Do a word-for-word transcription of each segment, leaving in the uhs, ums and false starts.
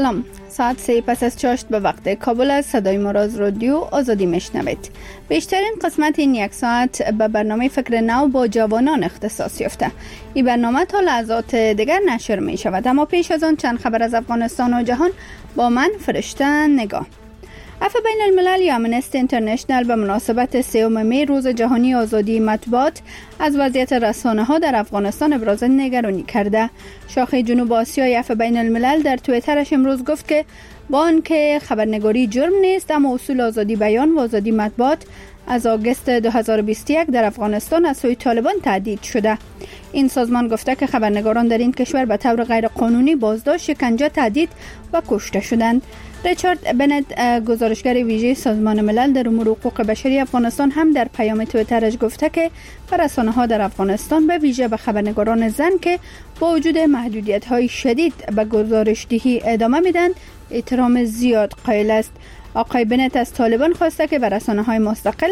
سلام، ساعت سه پس از چاشت به وقت کابل از صدای ما را از رادیو آزادی میشنوید. بیشترین قسمت این یک ساعت به برنامه فکر نو با جوانان اختصاص یافته. این برنامه تا لحظات دیگر نشر می شود، اما پیش از آن چند خبر از افغانستان و جهان با من فرشته نگاه. عفو بین الملل یا امنستی اینترنشنل به مناسبت سوم می روز جهانی آزادی مطبوعات از وضعیت رسانه ها در افغانستان ابراز نگرانی کرده. شاخه جنوب آسیای عفو بین الملل در توییترش امروز گفت که با آنکه خبرنگاری جرم نیست، اما اصول آزادی بیان و آزادی مطبوعات از آگوست دو هزار و بیست و یک در افغانستان از سوی طالبان تهدید شده. این سازمان گفته که خبرنگاران در این کشور به طور غیر قانونی بازداشت، شکنجه، تهدید و کشته شدند. ریچارد بنت، گزارشگر ویژه سازمان ملل در امور حقوق بشری افغانستان، هم در پیام توییترش گفته که رسانه‌ها در افغانستان به ویژه به خبرنگاران زن که با وجود محدودیت‌های شدید به گزارش‌دهی ادامه میدن احترام زیاد قائل است. آقای بنت از طالبان خواسته که به رسانه‌های مستقل،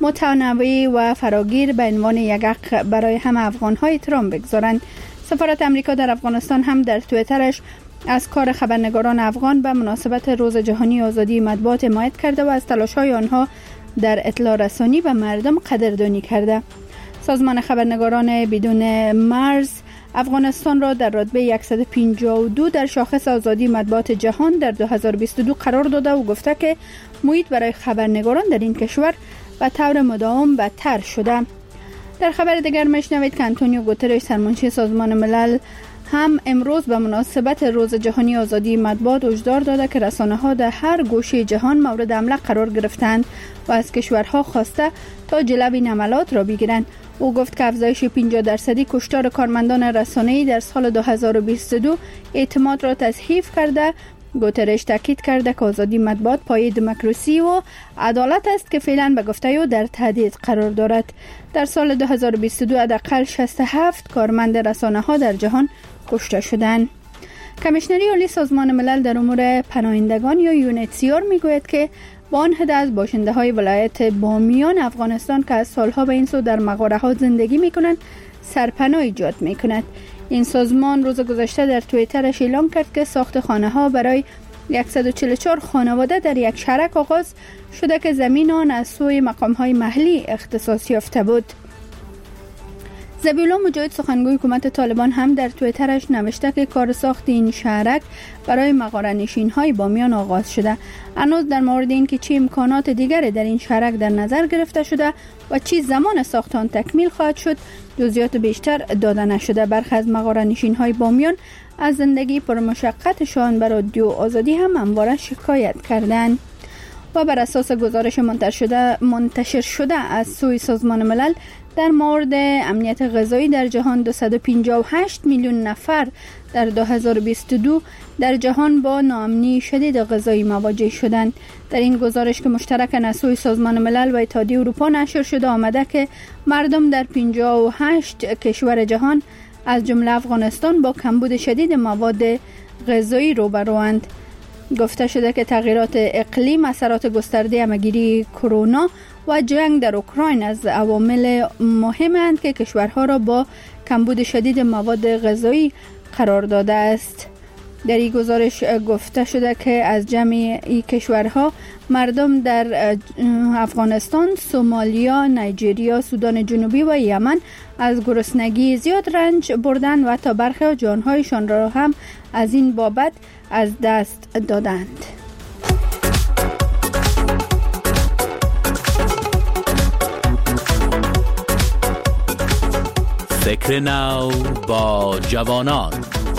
متنوع و فراگیر به عنوان یک حق برای همه افغان‌ها احترام بگذارند. سفارت آمریکا در افغانستان هم در توییترش از کار خبرنگاران افغان به مناسبت روز جهانی آزادی مطبوعات حمایت کرده و از تلاش‌های آنها در اطلاع رسانی به مردم قدردانی کرده. سازمان خبرنگاران بدون مرز افغانستان را در رتبه صد و پنجاه و دو در شاخص آزادی مطبوعات جهان در دو هزار و بیست و دو قرار داده و گفته که محیط برای خبرنگاران در این کشور به طور مداوم بدتر شده. در خبر دیگر میشنوید که آنتونیو گوترش، سرمنشی سازمان ملل، هم امروز به مناسبت روز جهانی آزادی مطبوعات هشدار داده که رسانه‌ها در هر گوشه جهان مورد حمله قرار گرفتند و از کشورها خواسته تا جلوی این حملات را بگیرند. او گفت که افزایش پنجاه درصدی کشتار کارمندان رسانه‌ای در سال دو هزار و بیست و دو اعتماد را تضعیف کرده. گوترش تاکید کرده که آزادی مطبوعات پایه دموکراسی و عدالت است که فعلا به گفته او در تهدید قرار دارد. در سال دو هزار و بیست و دو حداقل شصت و هفت کارمند رسانه‌ها در جهان کشته شدند. کمیشنری عالی سازمان ملل در امور پناهندگان یا یونیتسیار میگوید که با آن هدف از باشنده های ولایت بامیان افغانستان که از سالها به این سو در مغاره ها زندگی میکنند سرپناه ایجاد میکند. این سازمان روز گذشته در توییترش اعلام کرد که ساخت خانه ها برای صد و چهل و چهار خانواده در یک شهرک آغاز شده که زمین آن از سوی مقام های محلی اختصاص یافته بود. ذبیح الله مجاهد، سخنگوی حکومت طالبان، هم در توییترش نوشته که کار ساخت این شهرک برای مغاره نشین های بامیان آغاز شده. هنوز در مورد این که چه امکانات دیگری در این شهرک در نظر گرفته شده و چه زمان ساخت آن تکمیل خواهد شد جزئیات بیشتر داده نشده. برخی از مغاره نشین های بامیان از زندگی پرمشقتشان بر رادیو آزادی هم همواره شکایت کردند. و بر اساس گزارش منتشر شده منتشر شده از سوی سازمان ملل در مورد امنیت غذایی در جهان، دویست و پنجاه و هشت میلیون نفر در دو هزار و بیست و دو در جهان با ناامنی شدید غذایی مواجه شدند. در این گزارش که مشترک از سوی سازمان ملل و اتحادیه اروپا نشر شده آمده که مردم در پنجاه و هشت کشور جهان از جمله افغانستان با کمبود شدید مواد غذایی روبروند. گفته شده که تغییرات اقلیم، اثرات گسترده همه‌گیری کرونا و جنگ در اوکراین از عوامل مهمند که کشورها را با کمبود شدید مواد غذایی قرار داده است. در این گزارش گفته شده که از جمع این کشورها مردم در افغانستان، سومالیا، نایجریا، سودان جنوبی و یمن از گرسنگی زیاد رنج بردند و تا برخی جانهایشان را هم از این بابت از دست دادند. فکر نو با جوانان.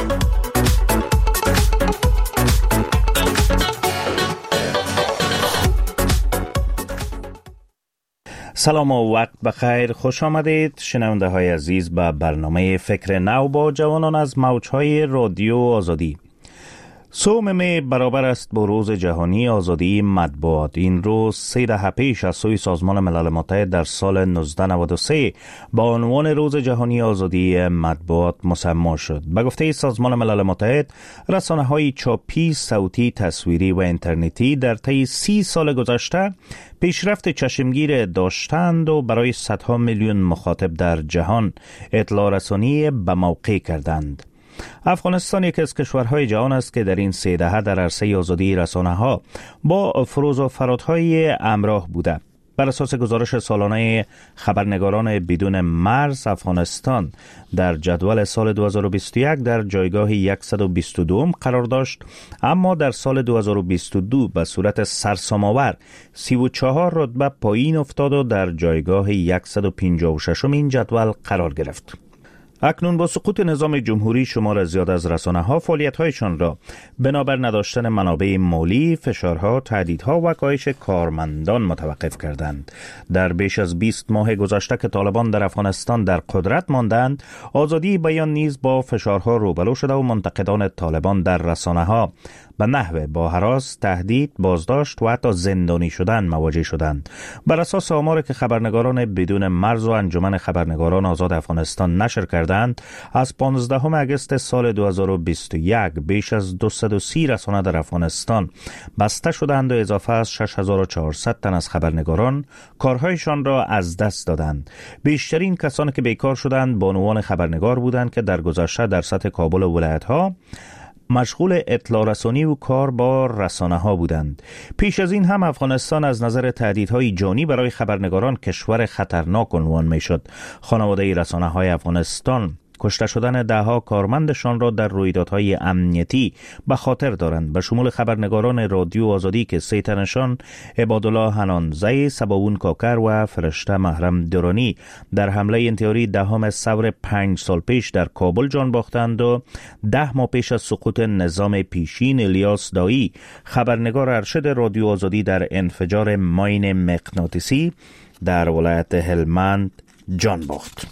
سلام و وقت بخیر، خوش آمدید شنونده های عزیز به برنامه فکر نو با جوانان از موجهای رادیو آزادی. سوم می برابر است با روز جهانی آزادی مطبوعات. این روز سه دهه پیش از سوی سازمان ملل متحد در سال نوزده نود و سه با عنوان روز جهانی آزادی مطبوعات مسمی شد. به گفته سازمان ملل متحد، رسانه‌های چاپی، صوتی، تصویری و اینترنتی در طی سی سال گذشته پیشرفت چشمگیر داشتند و برای صدها میلیون مخاطب در جهان اطلاع رسانی به موقع کردند. افغانستان یکی از کشورهای جهان است که در این سه دهه در عرصه آزادی رسانه‌ها با فروز و فرودهای همراه بوده. بر اساس گزارش سالانه خبرنگاران بدون مرز، افغانستان در جدول سال دو هزار و بیست و یک در جایگاه صد و بیست و دو قرار داشت، اما در سال دو هزار و بیست و دو به صورت سرسام‌آور سی و چهار رتبه پایین افتاد و در جایگاه صد و پنجاه و شش این جدول قرار گرفت. اکنون با سقوط نظام جمهوری شمار زیاد از رسانه‌ها فعالیت‌هایشان را بنابر نداشتن منابع مالی، فشارها، تهدیدها و کاهش کارمندان متوقف کردند. در بیش از بیست ماه گذشته که طالبان در افغانستان در قدرت ماندند، آزادی بیان نیز با فشارها روبرو شده و منتقدان طالبان در رسانه‌ها به نحو با هراس، تهدید، بازداشت و حتی زندانی شدن مواجه شدند. بر اساس آماری که خبرنگاران بدون مرز و انجمن خبرنگاران آزاد افغانستان نشر کردند، از پانزدهم اگست سال دو هزار و بیست و یک بیش از دویست و سی رسانه در افغانستان بسته شدند و اضافه از شش هزار و چهارصد تن از خبرنگاران کارهایشان را از دست دادند. بیشترین کسانی که بیکار شدند بانوان خبرنگار بودند که در گذشته در سطح کابل و ولایت‌ها مشغول اطلاع رسانی و کار با رسانه ها بودند. پیش از این هم افغانستان از نظر تهدیدهای جانی برای خبرنگاران کشور خطرناک عنوان می شد. خانواده رسانه های افغانستان کشته شدن دهها کارمندشان را در رویدادهای امنیتی به خاطر دارند، به شمول خبرنگاران رادیو آزادی که سه تنشان عبادالله حنانزی، سباوون کاکر و فرشته محرم درانی در حمله انتحاری دهم ثور پنج سال پیش در کابل جان باختند و ده ماه پیش از سقوط نظام پیشین الیاس دایی، خبرنگار ارشد رادیو آزادی در انفجار ماین مغناطیسی در ولایت هلمند جان باخت.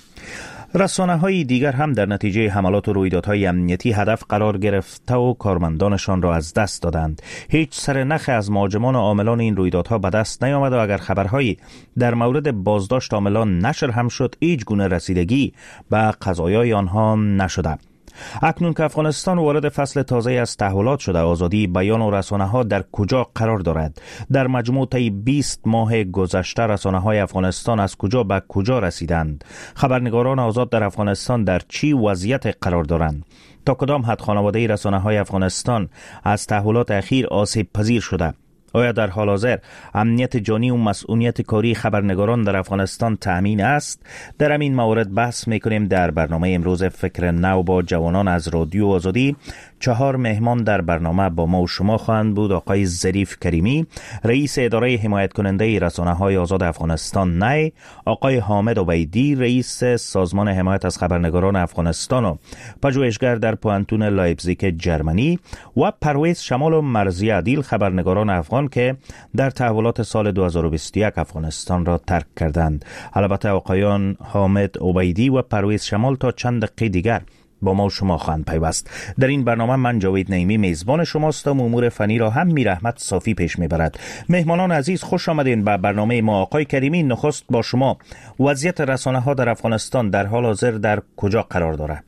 رسانه های دیگر هم در نتیجه حملات و رویدادهای امنیتی هدف قرار گرفته و کارمندانشان را از دست دادند. هیچ سر نخ از مهاجمان و عاملان این رویدادها به دست نیامد و اگر خبرهایی در مورد بازداشت عاملان نشر هم شد، هیچ گونه رسیدگی به قضایای آنها نشده. اکنون که افغانستان وارد فصل تازه از تحولات شده، آزادی بیان و رسانه ها در کجا قرار دارد؟ در مجموع طی بیست ماه گذشته رسانه های افغانستان از کجا به کجا رسیدند؟ خبرنگاران آزاد در افغانستان در چی وضعیت قرار دارند؟ تا کدام حد خانواده رسانه های افغانستان از تحولات اخیر آسیب پذیر شده؟ آیا در حال حاضر امنیت جانی و مسئولیت کاری خبرنگاران در افغانستان تأمین است؟ در همین موارد بحث میکنیم در برنامه امروز فکر نو با جوانان از رادیو آزادی. چهار مهمان در برنامه با ما و شما خواهند بود: آقای ظریف کریمی، رئیس اداره حمایت کننده رسانه های آزاد افغانستان نی، آقای حامد عبیدی، رئیس سازمان حمایت از خبرنگاران افغانستان و پژوهشگر در پوهنتون لایپزیگ جرمنی، و پرویز شمال و مرزی عدیل، خبرنگاران افغان که در تحولات سال دو هزار و بیست و یک افغانستان را ترک کردند. البته آقایان حامد عبیدی و پرویز شمال تا چند دقیقه دیگر با ما و شما خواهند پیوست. در این برنامه من جاوید نعیمی میزبان شماست و امور فنی را هم میر احمد صافی پیش میبرد. مهمانان عزیز، خوش آمدین به برنامه ما. آقای کریمی، نخست با شما، وضعیت رسانه ها در افغانستان در حال حاضر در کجا قرار دارد؟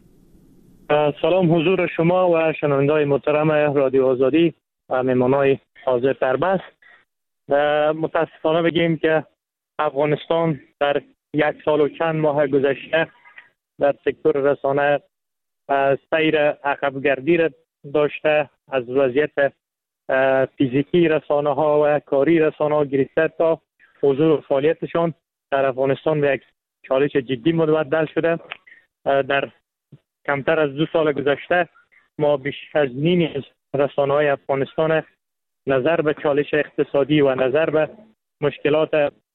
سلام حضور شما و شنوندگان محترم رادیو آزادی و مهمانان حاضر در بحث. متاسفانه بگیم که افغانستان در یک سال و چند ماه گذشته در سکتور رسانه سیر عقبگردی را داشته، از وضعیت فیزیکی رسانه ها و کاری رسانه ها گرفته تا حضور و فعالیتشان در افغانستان به یک چالش جدی متبدل شده. در کمتر از دو سال گذشته ما بیش از نیمی از رسانه های افغانستان نظر به چالش اقتصادی و نظر به مشکلات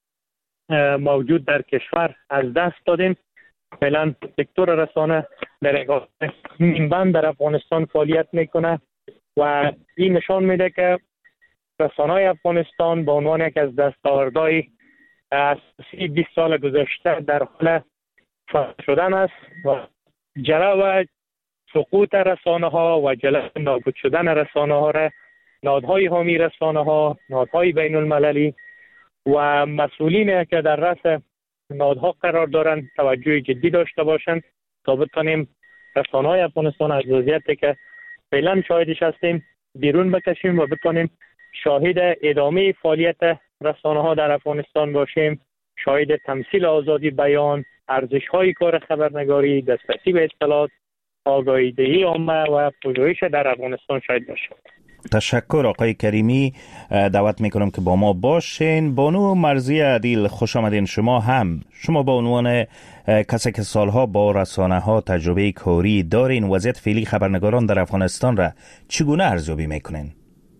موجود در کشور از دست دادیم. فعلا سکتور رسانه در نیمبند در افغانستان فعالیت میکنه و این نشان میده که رسانه‌های افغانستان به عنوان یک از دستاوردهای اساسی بیست سال گذشته در حال فعال شدن است و جلو و سقوط رسانه ها و جلو نابود شدن رسانه ها را نهادهای حامی رسانه ها، نهادهای بین المللی و مسئولین که در رأس نهادها قرار دارند توجه جدی داشته باشند تا بتانیم رسانه‌های افغانستان از وضعیتی که فعلا شاهدش هستیم بیرون بکشیم و بتانیم شاهد ادامه فعالیت رسانه‌ها در افغانستان باشیم، شاهد تمثیل آزادی بیان، ارزش‌های کار خبرنگاری، دسترسی به اطلاعات، آگاهی دهی عامه و پژوهش در افغانستان شاید باشه. تشکر آقای کریمی. دعوت میکنم که با ما باشین. بانو مرضی عدیل، خوش آمدین. شما هم شما با عنوان کسی که سالها با رسانه ها تجربه کاری دارین، وضعیت فعلی خبرنگاران در افغانستان را چگونه ارزیابی میکنین؟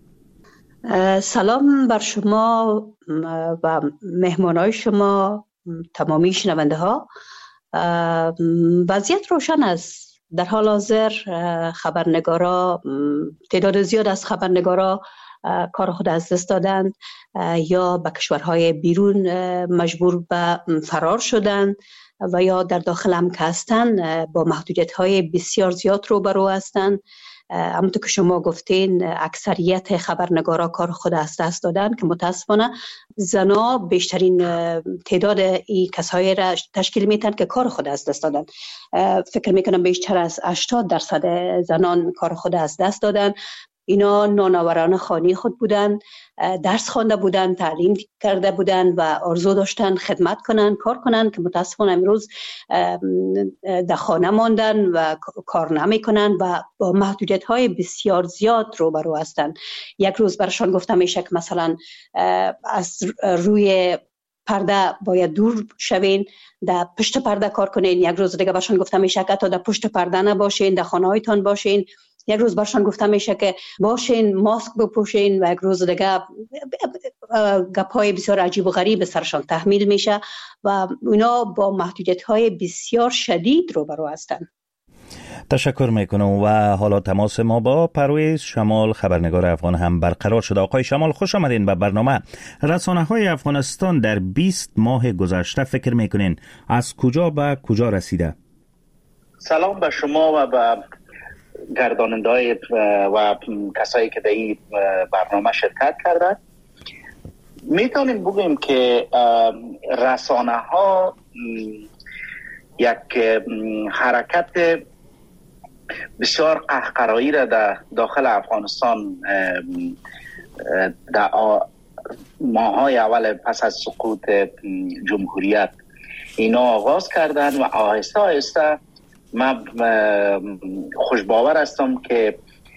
سلام بر شما و مهمانای شما، تمامی شنونده ها. وضعیت روشن است. در حال حاضر خبرنگارا، تعداد زیاد از خبرنگارا کار خود از دست دادند یا به کشورهای بیرون مجبور به فرار شدند و یا در داخل هم که هستند با محدودیت‌های بسیار زیاد روبرو هستند. همونطور که شما گفتین اکثریت خبرنگارا کار خود از دست دادن که متاسفانه زنا بیشترین تعداد این کسایی را تشکیل میتن که کار خود از دست دادن. فکر میکنم بیشتر از هشتاد درصد زنان کار خود از دست دادن. اینا نانآوران خانه خود بودن، درس خوانده بودن، تعلیم کرده بودن و آرزو داشتن خدمت کنن، کار کنن که متاسفانه امروز در خانه ماندن و کار نمی کنن و با محدودیت های بسیار زیاد روبرو هستن. یک روز برشان گفته میشه که مثلا از روی پرده باید دور شوین، در پشت پرده کار کنین. یک روز دیگه برشان گفته میشه که تا در پشت پرده نباشین، در خانه هایتان باشین. یک روز برشان گفته میشه که باشین ماسک بپوشین و یک روز دیگه گپ‌های بسیار عجیب و غریب سرشان تحمیل میشه و اینا با محدودیت‌های بسیار شدید روبرو هستند. تشکر میکنم و حالا تماس ما با پرویز شمال خبرنگار افغان هم برقرار شده. آقای شمال خوش آمدین به برنامه. رسانه‌های افغانستان در بیست ماه گذشته فکر میکنین از کجا به کجا رسیده؟ سلام به شما و به گرداننده‌های و کسایی که در این برنامه شرکت کردن. میتونیم بگیم که رسانه ها یک حرکت بسیار قهقرایی را در داخل افغانستان در ماهای اول پس از سقوط جمهوریت اینا آغاز کردن و آهسته آهسته من خوشباور هستم که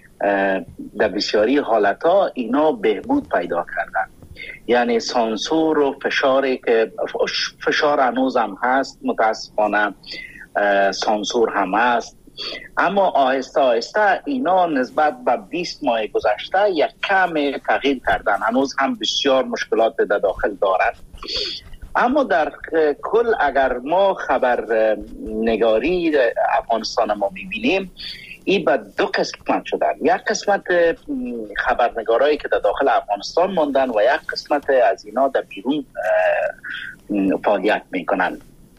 در بسیاری حالتها اینا بهبود پیدا کردن. یعنی سانسور و فشاری که فشار هنوز هم هست، متاسفانه سانسور هم هست، اما آهسته آهسته اینا نسبت به بیست ماه گذشته یک کم تغییر کردن. هنوز هم بسیار مشکلات در داخل دارند، اما در کل اگر ما خبر نگاری افغانستان ما میبینیم این به دو قسمت شدن. یک قسمت خبرنگارایی که در داخل افغانستان ماندن و یک قسمت از اینا در بیرون فعالیت میکنن.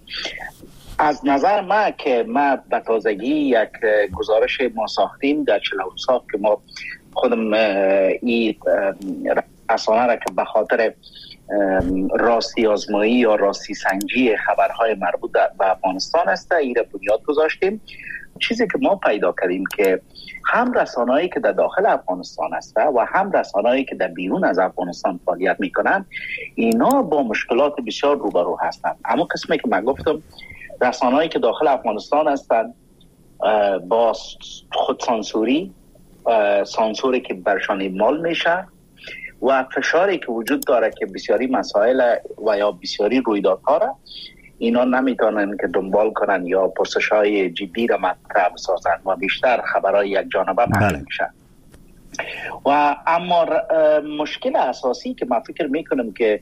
از نظر ما که ما به تازگی یک گزارش ما ساختیم در چلوساق که ما خودم این رسانه را که به خاطر راستی آزمایی یا راستی سنجی خبرهای مربوط به افغانستان است این را بنیاد گذاشتیم. چیزی که ما پیدا کردیم که هم رسانه‌ای که در داخل افغانستان است و هم رسانه‌ای که در بیرون از افغانستان فعالیت میکنن اینا با مشکلات بسیار روبرو هستند. اما قسمی که من گفتم رسانه‌ای که داخل افغانستان هستند با خودسانسوری، سانسوری که برشان اعمال میشه و فشاری که وجود داره که بسیاری مسائل و یا بسیاری رویدادها را اینا نمیتونن که دنبال کنن یا پرسش‌های جدی را مطرح بسازن و بیشتر خبرهای یک جانبه پخش میشن. و اما مشکل اساسی که من فکر میکنم که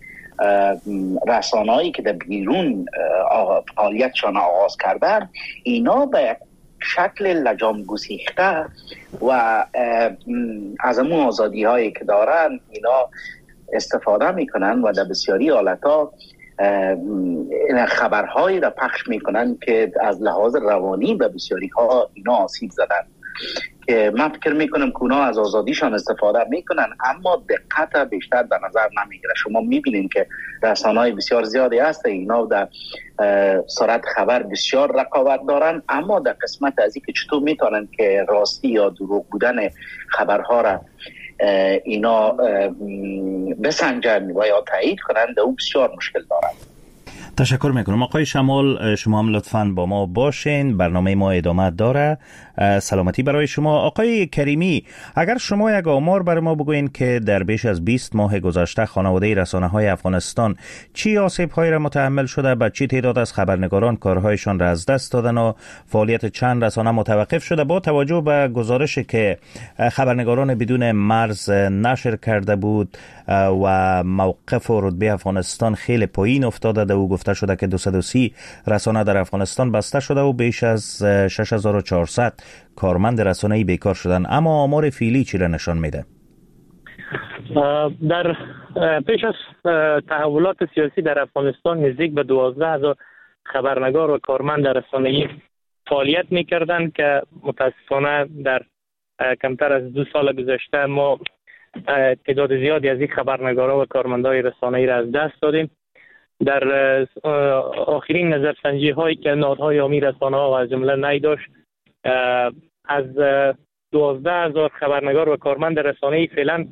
رسانه‌ای که در بیرون فعالیتشان آغاز کردن اینا به شکل لجام گسیخته و از امون آزادی هایی که دارن اینا استفاده میکنن و در بسیاری حالتا خبرهایی را پخش میکنن که از لحاظ روانی به بسیاری ها اینا آسیب زدن که من فکر میکنم که اونا از آزادیشان استفاده میکنن اما دقت بیشتر در نظر نمیگیره. شما میبینین که رسانه‌های بسیار زیادی هست اینا در سرعت خبر بسیار رقابت دارن، اما در قسمت از این که چطور میتونن که راستی یا دروغ بودن خبرها را اینا بسنجن و یا تایید کنن در اون بسیار مشکل دارن. تشکر میکنم. آقای شمال شما هم لطفاً با ما باشین، برنامه ما ادامه داره. سلامتی برای شما. آقای کریمی، اگر شما یک آمار برای ما بگوین که در بیش از بیست ماه گذشته خانواده رسانه‌های افغانستان چی آسیب‌هایی را متحمل شده، با چی تعداد از خبرنگاران کارهایشان را از دست دادن و فعالیت چند رسانه متوقف شده، با توجه به گزارشی که خبرنگاران بدون مرز نشر کرده بود و موقف و رتبه افغانستان خیلی پایین افتاده و گفته شده که دویست و سی رسانه در افغانستان بسته شده و بیش از شش هزار و چهارصد کارمند رسانه‌ای بیکار شدن. اما آمار فعلی چی را نشان میده؟ در پیش از تحولات سیاسی در افغانستان نزدیک به دوازده هزار خبرنگار و کارمند رسانه‌ای فعالیت می‌کردند که متاسفانه در کمتر از دو سال گذشته ما تعداد زیادی از این خبرنگارا و کارمندای رسانه‌ای را از دست دادیم. در آخرین نظرسنجی هایی که نهادهای عامی رسانه‌ها و از جمله نی داشت، از دوازده هزار خبرنگار و کارمند رسانه‌ای فعلا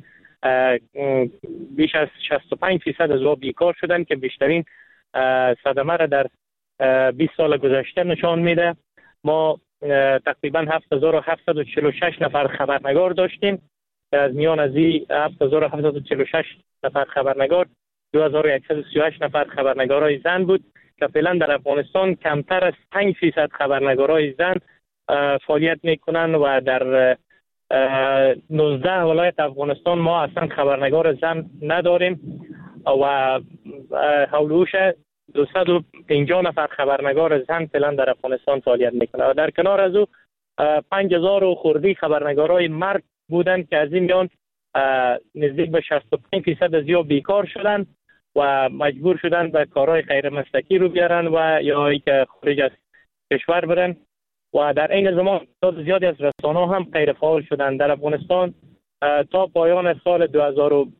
بیش از شصت و پنج درصد از آنها بیکار شدند که بیشترین صدمه را در بیست سال گذشته نشان میده. ما تقریبا هفت هزار و هفتصد و چهل و شش نفر خبرنگار داشتیم. از میان از این هفت هزار و هفتصد و چهل و شش نفر خبرنگار دو هزار و صد و سی و هشت نفر خبرنگارای زن بود که فعلا در افغانستان کمتر از پنج درصد خبرنگارای زن فعالیت میکنن و در نوزده ولایت افغانستان ما اصلا خبرنگار زن نداریم و حولوش دویست و پنجاه نفر خبرنگار زن فعلا در افغانستان فعالیت میکنه و در کنار از او پنج هزار و خردی خبرنگارای مرد بودند که از این میان نزدیک به شصت و پنج درصد از یا بیکار شدن و مجبور شدن به کارهای غیر مسلکی رو بیارن و یا ای که خارج از کشور برن و در این زمان تعداد زیادی از رسانه‌ها هم غیر فعال شدن در افغانستان. تا پایان سال دو هزار و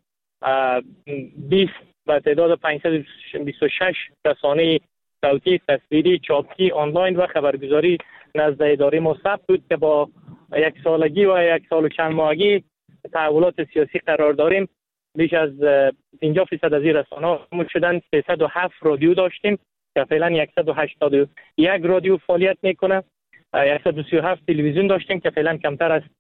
بیست به تعداد پانصد و بیست و شش رسانه صوتی، تصویری، چاپی، آنلاین و خبرگزاری نزد اداره ما ثبت بود که با یک سالگی و یک سال و چند ماهگی تحولات سیاسی قرار داریم. بیش از پنجاه درصد از این رسانه‌ها خاموش شدن. سیصد و هفت رادیو داشتیم که فعلا صد و هشتاد و یک رادیو فعالیت میکنه. صد و سی و هفت تلویزیون داشتیم که فعلا کمتر از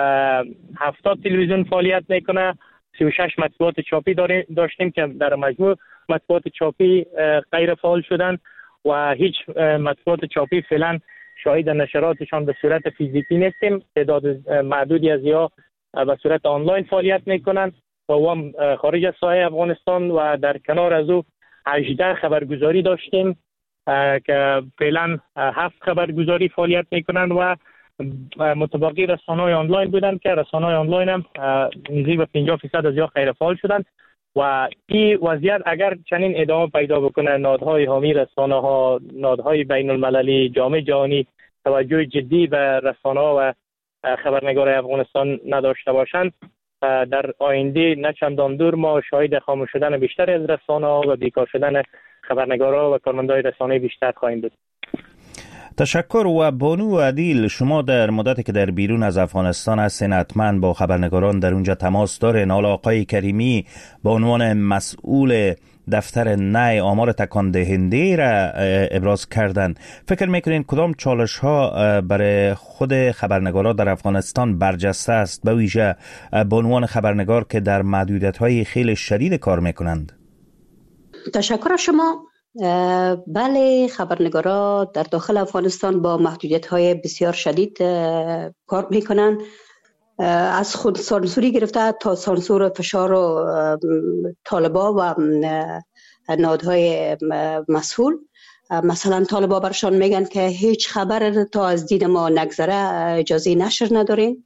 هفتاد تلویزیون فعالیت میکنه. سی و شش مطبوعات چاپی داشتیم که در مجموع مطبوعات چاپی غیر فعال شدن و هیچ مطبوعات چاپی فعلا شاهد نشراتشان به صورت فیزیکی نیستیم. تعداد معدودی از یا به صورت آنلاین فعالیت میکنن و هم خارج از ساحه افغانستان و در کنار از او هجده خبرگزاری داشتیم که فعلا هفت خبرگزاری فعالیت میکنن و متبقی رسانه‌های آنلاین بودن که رسانه‌های آنلاین هم نزدیک به پنجاه درصد از یا غیر فعال شدن و این وضعیت اگر چنین ادامه پیدا بکنه، نهادهای حامی رسانه‌ها، نهادهای بین المللی، جامعه جهانی توجه جدی به رسانه‌ها و خبرنگارای افغانستان نداشته باشند، در آینده نه چندان دور ما شاهد خاموش شدن بیشتر از رسانه‌ها و بیکار شدن خبرنگارا و کارمندای رسانه‌ای بیشتر خواهیم بود. تشکر. و بانو عدیل، شما در مدتی که در بیرون از افغانستان هستین حتما با خبرنگاران در اونجا تماس دارین. حالا آقای کریمی به عنوان مسئول دفتر نی آمار تکان دهنده را ابراز کردن. فکر میکنین کدام چالش ها برای خود خبرنگاران در افغانستان برجسته است، به ویژه به عنوان خبرنگار که در محدودیت های خیلی شدید کار میکنند؟ تشکر شما. بله، خبرنگارا در داخل افغانستان با محدودیت‌های بسیار شدید کار میکنن، از خود سانسوری گرفته تا سانسور فشار و طالبا و نهادهای مسئول. مثلا طالبا برشان میگن که هیچ خبر تا از دید ما نگذره اجازه نشر نداریم.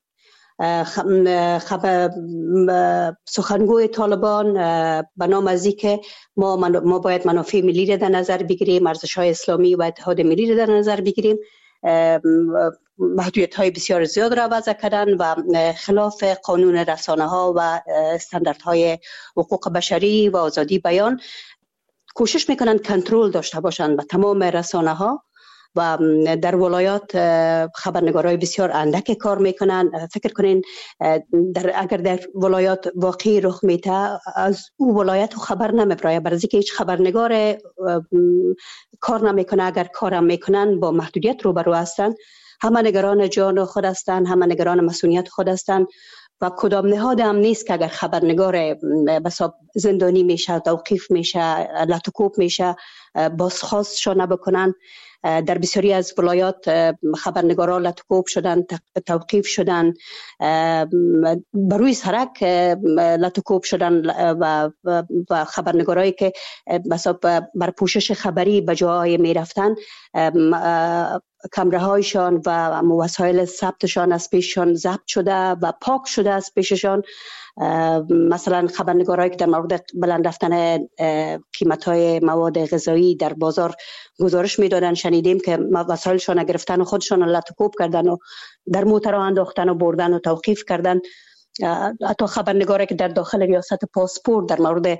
خبر سخنگوی طالبان به نام از که ما ما باید منافع ملی را در نظر بگیریم، ارزش‌های اسلامی و اتحاد ملی را در نظر بگیریم، محدودیت‌های بسیار زیاد را وضع کردن و خلاف قانون رسانه‌ها و استانداردهای حقوق بشری و آزادی بیان کوشش میکنن کنترل داشته باشند به تمام رسانه‌ها و در ولایات خبرنگارای بسیار اندک کار میکنن. فکر کنین در اگر در ولایات واقعی رخ میته از او ولایت خبر نمیبره، برای اینکه هیچ خبرنگار کار نمیکنه. اگر کارم میکنن با محدودیت روبرو هستن. همه نگران جان خود هستن، همه نگران مسئولیت خود هستن و کدام نهاد هم نیست که اگر خبرنگار بسا زندانی میشه، توقیف میشه، لطوکوب میشه، بازخواستشو نبکنن. در بسیاری از ولایات خبرنگاران لطوکوب شدن، توقیف شدن، بروی سرک لطوکوب شدن و و خبرنگارایی که بسا بر پوشش خبری به جاهای میرفتن کامره هایشان و وسایل ثبتشان از پیششان ضبط شده و پاک شده از پیششان. مثلا خبرنگارایی که در مورد بلند رفتن قیمت های مواد غذایی در بازار گزارش میدادن، شنیدیم که وسایلشان گرفتن و خودشان لطوکوب کردن و در موتر انداختن و بردن و توقیف کردن. حتی خبرنگاری که در داخل ریاست پاسپورت در مورد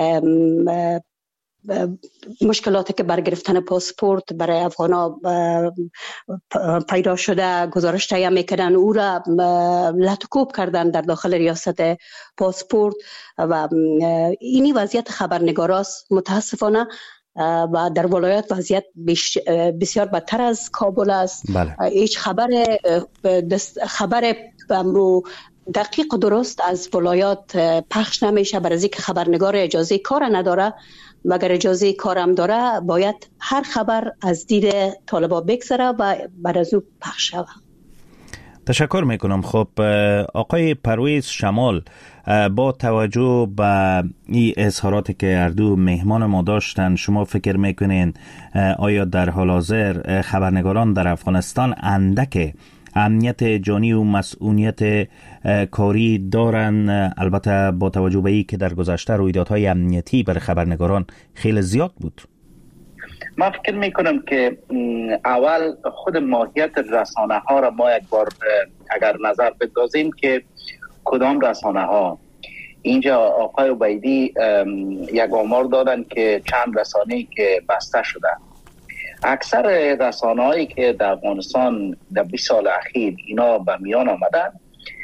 مشکلاتی که برگرفتن پاسپورت برای افغانا پیدا شده گزارش تهیه میکردن، او را لطوکوب کردن در داخل ریاست پاسپورت و اینی وضعیت خبرنگاراست متاسفانه. و در ولایات وضعیت بسیار بدتر از کابل است. بله. هیچ خبر خبر دقیق و درست از ولایات پخش نمیشه، برای اینکه خبرنگار اجازه کار نداره. مگر اجازه کارم داره باید هر خبر از دید طالبا بگذره و بعد از او پخش شود. تشکر میکنم. خب آقای پرویز شمال، با توجه به این اظهاراتی که اردو مهمان ما داشتن، شما فکر میکنین آیا در حال حاضر خبرنگاران در افغانستان اندک امنیت جانی و مسئولیت کاری دارن، البته با توجه به این که در گذشته رویدادهای امنیتی برای خبرنگاران خیلی زیاد بود؟ من فکر میکنم که اول خود ماهیت رسانه ها را ما یک بار اگر نظر بندازیم که کدام رسانه ها. اینجا آقای عبیدی یک آمار دادن که چند رسانه‌ای که بسته شده. اکثر رسانه هایی که در افغانستان در بیست سال اخیر اینا به میان آمدن،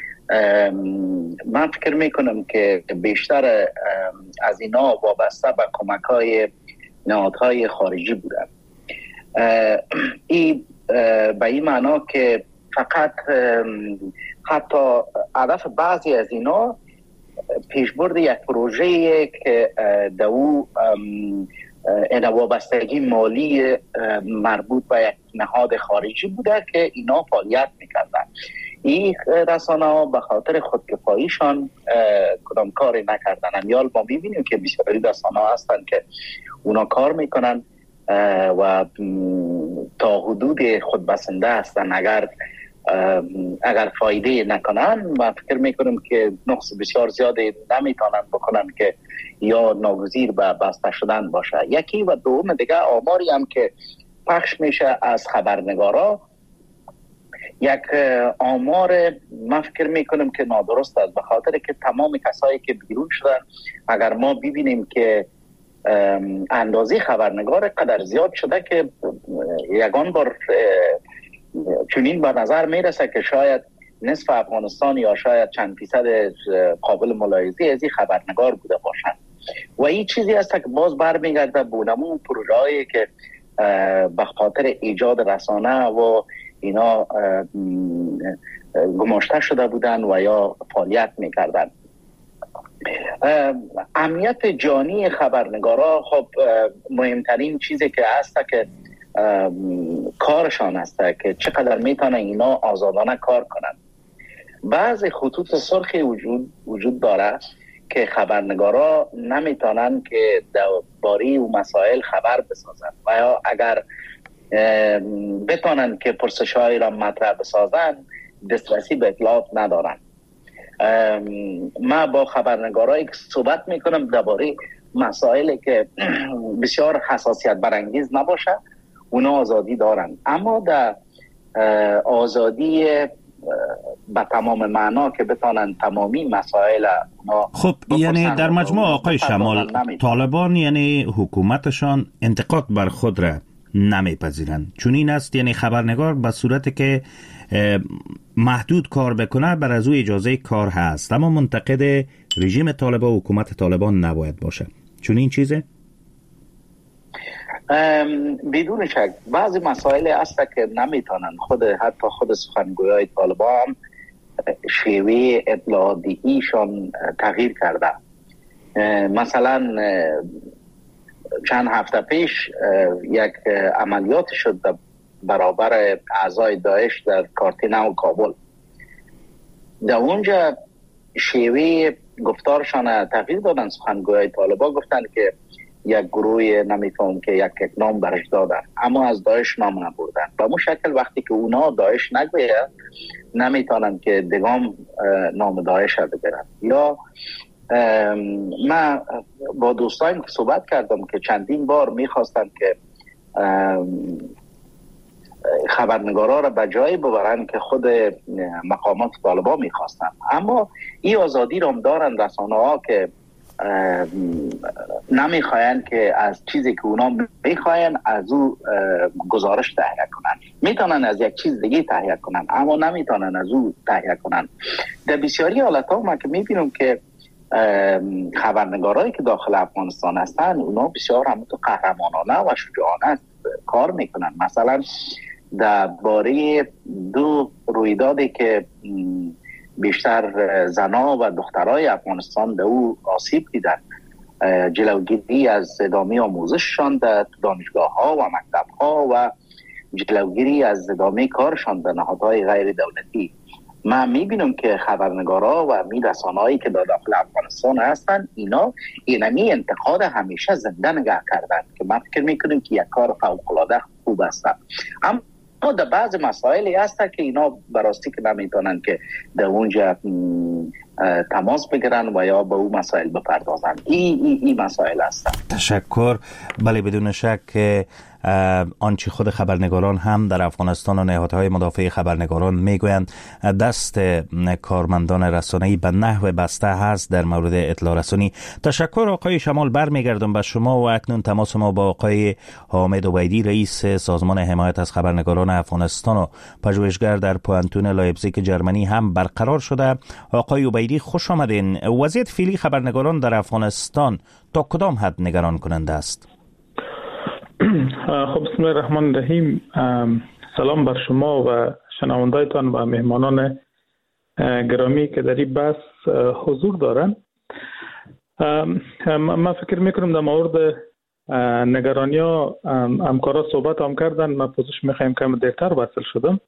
من فکر میکنم که بیشتر از اینا وابسته به کمک های نهادهای خارجی بودن. این به این معنا که فقط حتی هدف بعضی از اینا پیشبرد یک پروژه که در او این وابستگی مالی مربوط به یک نهاد خارجی بوده که اینا فعالیت میکردن. این رسانه ها به خاطر خودکفاییشان کدام کاری نکردن. امیال ما میبینیم که بسیاری رسانه ها هستن که اونا کار میکنن و تا حدود خودبسنده هستن. اگر اگر فایده نکنن من فکر میکنم که نقص بسیار زیادی نمیتونن بکنن که یا ناگزیر به بسته شدن باشه. یکی و دوم دیگه آماری هم که پخش میشه از خبرنگارا، یک آمار من فکر میکنم که نادرست است، به خاطر که تمام کسایی که بیرون شدن اگر ما ببینیم که اندازه خبرنگار قدر زیاد شده که یگان بار چنین به نظر میرسه که شاید نصف افغانستان یا شاید چند فیصد قابل ملاحظه از این خبرنگار بوده باشند. و این چیزی است که باز برمیگرده به نمو پروژه هایی که به خاطر ایجاد رسانه و اینا گماشته شده بودن و یا فعالیت میکردن. امنیت جانی خبرنگارا خب مهمترین چیزی که هست که کارشان است که چقدر میتونن اینا آزادانه کار کنن. بعض خطوط سرخی وجود وجود داره که خبرنگارا نمیتونن که درباره و مسائل خبر بسازن و یا اگر بتونن که پرسش‌هایی را مطرح بسازن دسترسی به اطلاعات ندارن. ما با خبرنگارایی که صحبت میکنم درباره مسائلی که بسیار حساسیت برانگیز نباشه اونا آزادی دارن، اما در آزادی به تمام معنا که بتانن تمامی مسائل اونا. خب یعنی در مجموع آقای شمال طالبان یعنی حکومتشان انتقاد بر خود را نمیپذیرند. چون این است یعنی خبرنگار به صورتی که محدود کار بکنه بر از او اجازه کار هست، اما منتقد رژیم طالبان و حکومت طالبان نباید باشه. چون این چیزه؟ بدون شک بعضی مسائل هست که نمیتونن خود حتی خود سخنگویای طالبان شیوه اطلاع دهیشان تغییر کرده. مثلا چند هفته پیش یک عملیات شد برابر اعضای داعش در کارتینا و کابل. در اونجا شیوه گفتارشان تغییر دادن. سخنگویای طالبان گفتن که یک گروه نمیتونم که یک یک نام برش دادن، اما از داعش نام نبردن. به مو شکل وقتی که اونا داعش نگوید نمیتونن که دگام نام داعش بگیرن. یا من با دوستایم که صحبت کردم که چندین بار میخواستن که خبرنگارا را به جایی ببرن که خود مقامات طالبان میخواستن، اما این آزادی را هم دارن رسانه ها که نمیخواین که از چیزی که اونا میخواین از او گزارش تهیه کنن. میتونن از یک چیز دیگه تهیه کنن اما نمیتونن از او تهیه کنن. در بسیاری حالت ها ما که میبینم که خبرنگارایی که داخل افغانستان هستن اونا بسیار هم تو قهرمانانه و شجاعانه کار میکنن. مثلا در باره دو رویدادی که بیشتر زنا و دخترای افغانستان به او آسیب دیدن، جلوگیری از ادامه آموزششان در دانشگاه ها و مکتب ها و جلوگیری از ادامه کارشان در نهادهای غیر دولتی، من میبینم که خبرنگارا و می رسانه‌هایی که در داخل افغانستان هستن اینا اینمی انتقاد همیشه زنده نگه کردن که من فکر میکنم که یک کار فوق‌العاده خوب است. اما در بعض مسائلی هست که اینا براستی که نمیتونن که در اونجا تماس بگیرن و یا به اون مسائل بپردازن. این ای, ای مسائل هست. تشکر. بله بدون شک آنچه خود خبرنگاران هم در افغانستان و نهادهای مدافع خبرنگاران میگویند دست کارمندان رسانه‌ای به نحو بسته هست در مورد اطلاع رسانی. تشکر آقای شمال. برمیگردم به شما و اکنون تماس ما با آقای حامد عبیدی رئیس سازمان حمایت از خبرنگاران افغانستان و پژوهشگر در پوانتون لایپزیگ جرمنی هم برقرار شده. آقای عبیدی خوش آمدین. وضعیت فعلی خبرنگاران در افغانستان تا کدام حد نگران کننده است؟ خب بسم الله الرحمن الرحیم. سلام بر شما و شنوندایتان و مهمانان گرامی که در این بحث حضور دارن. من فکر میکنم در مورد نگرانی ها همکارا صحبت هم کردن، من پوزش میخوایم کم دیرتر وصل شدم.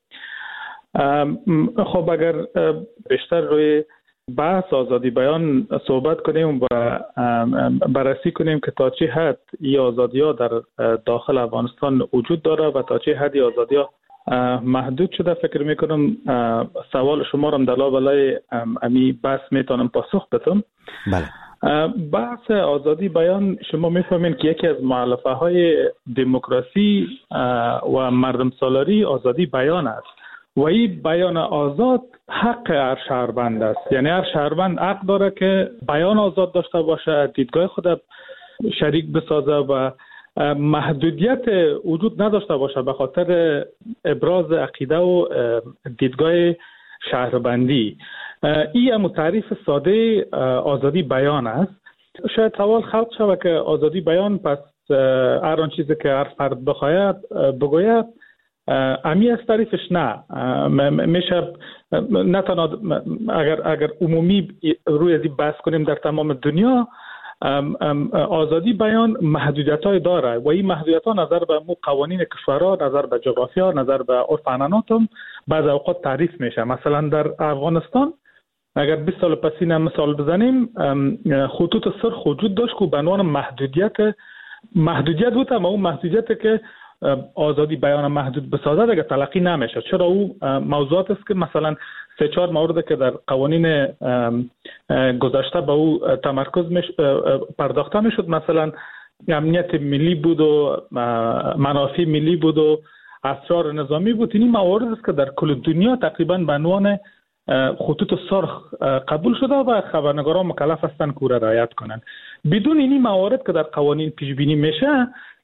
خب اگر بیشتر روی بحث آزادی بیان صحبت کنیم و بررسی کنیم که تا چه حد این آزادی ها در داخل افغانستان وجود داره و تا چه حد این آزادی ها محدود شده، فکر میکنم سوال شما را در لابلای امی بحث میتونم پاسخ بدم. بله. بحث آزادی بیان شما میفهمین که یکی از مؤلفه های دموکراسی و مردم سالاری آزادی بیان است و این بیان آزاد حق هر شهروند است. یعنی هر شهروند حق داره که بیان آزاد داشته باشه، دیدگاه خود شریک بسازه و محدودیت وجود نداشته باشه به خاطر ابراز عقیده و دیدگاه شهروندی. این هم تعریف ساده آزادی بیان است. شاید سوال خلق شود که آزادی بیان پس هر آن چیزی که هر فرد بخواید بگوید امی از تعریفش نه میشه. نه تنها اگر اگر عمومی روی ازی بحث کنیم در تمام دنیا آزادی بیان محدودیت های داره و این محدودیت ها نظر به مو قوانین کشورها، نظر به جغرافیا، نظر به عرف عنعنات هم بعض اوقات تعریف میشه. مثلا در افغانستان اگر بیست سال پسین مثال بزنیم خطوط سرخ وجود داشت که به عنوان محدودیت محدودیت بود، اما اون محدودیت که آزادی بیان محدود بسازه دیگه تلقی نمیشه. چرا؟ او موضوعات است که مثلا سه چهار مورد که در قوانین گذشته به او تمرکز پرداخته میشد، مثلا امنیت ملی بود و منافع ملی بود و اسرار نظامی بود. این موارد است که در کل دنیا تقریبا به عنوان خطوط سرخ قبول شده و خبرنگاران مکلف هستند که او را رعایت کنند. بدون این موارد که در قوانین پیش بینی میشه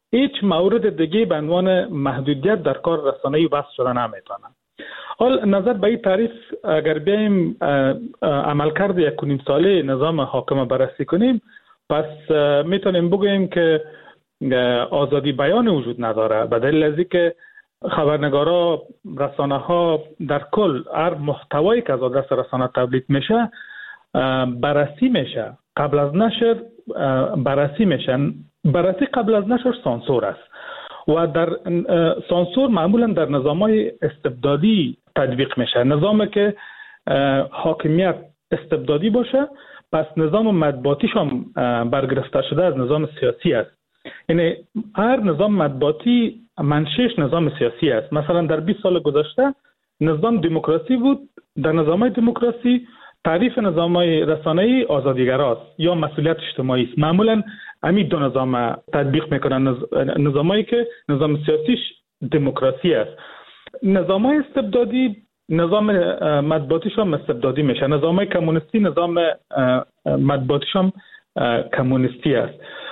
هیچ مورد دیگه به عنوان محدودیت در کار رسانه‌ای بحث شده نمیتونه. حال نظر به این تعریف اگر بیایم عملکرد یک و نیم ساله نظام حاکم بررسی کنیم، پس میتونیم بگوییم که آزادی بیان وجود نداره، به دلیل از اینکه خبرنگارا، رسانه ها در کل هر محتوایی که از آدرس رسانه تولید میشه بررسی میشه، قبل از نشر بررسی میشه. بررسی قبل از نشر سانسور است و در سانسور معمولا در نظام‌های استبدادی تطبیق میشه. نظامی که حاکمیت استبدادی باشه، پس نظام مطبوعاتیش هم برگرفته شده از نظام سیاسی است. یعنی هر نظام مطبوعاتی منشأش نظام سیاسی است. مثلا در بیست سال گذشته نظام دموکراسی بود. در نظام‌های دموکراسی تعریف نظام‌های رسانه‌ای آزادیگراست یا مسئولیت اجتماعی است. معمولا همین دو نظام تطبیق میکنن، نظامایی که نظام سیاسیش دموکراسی است. نظام‌های استبدادی نظام مطبوعاتیش هم استبدادی میشه. نظام‌های کمونیستی نظام مطبوعاتیش هم کمونیستی است.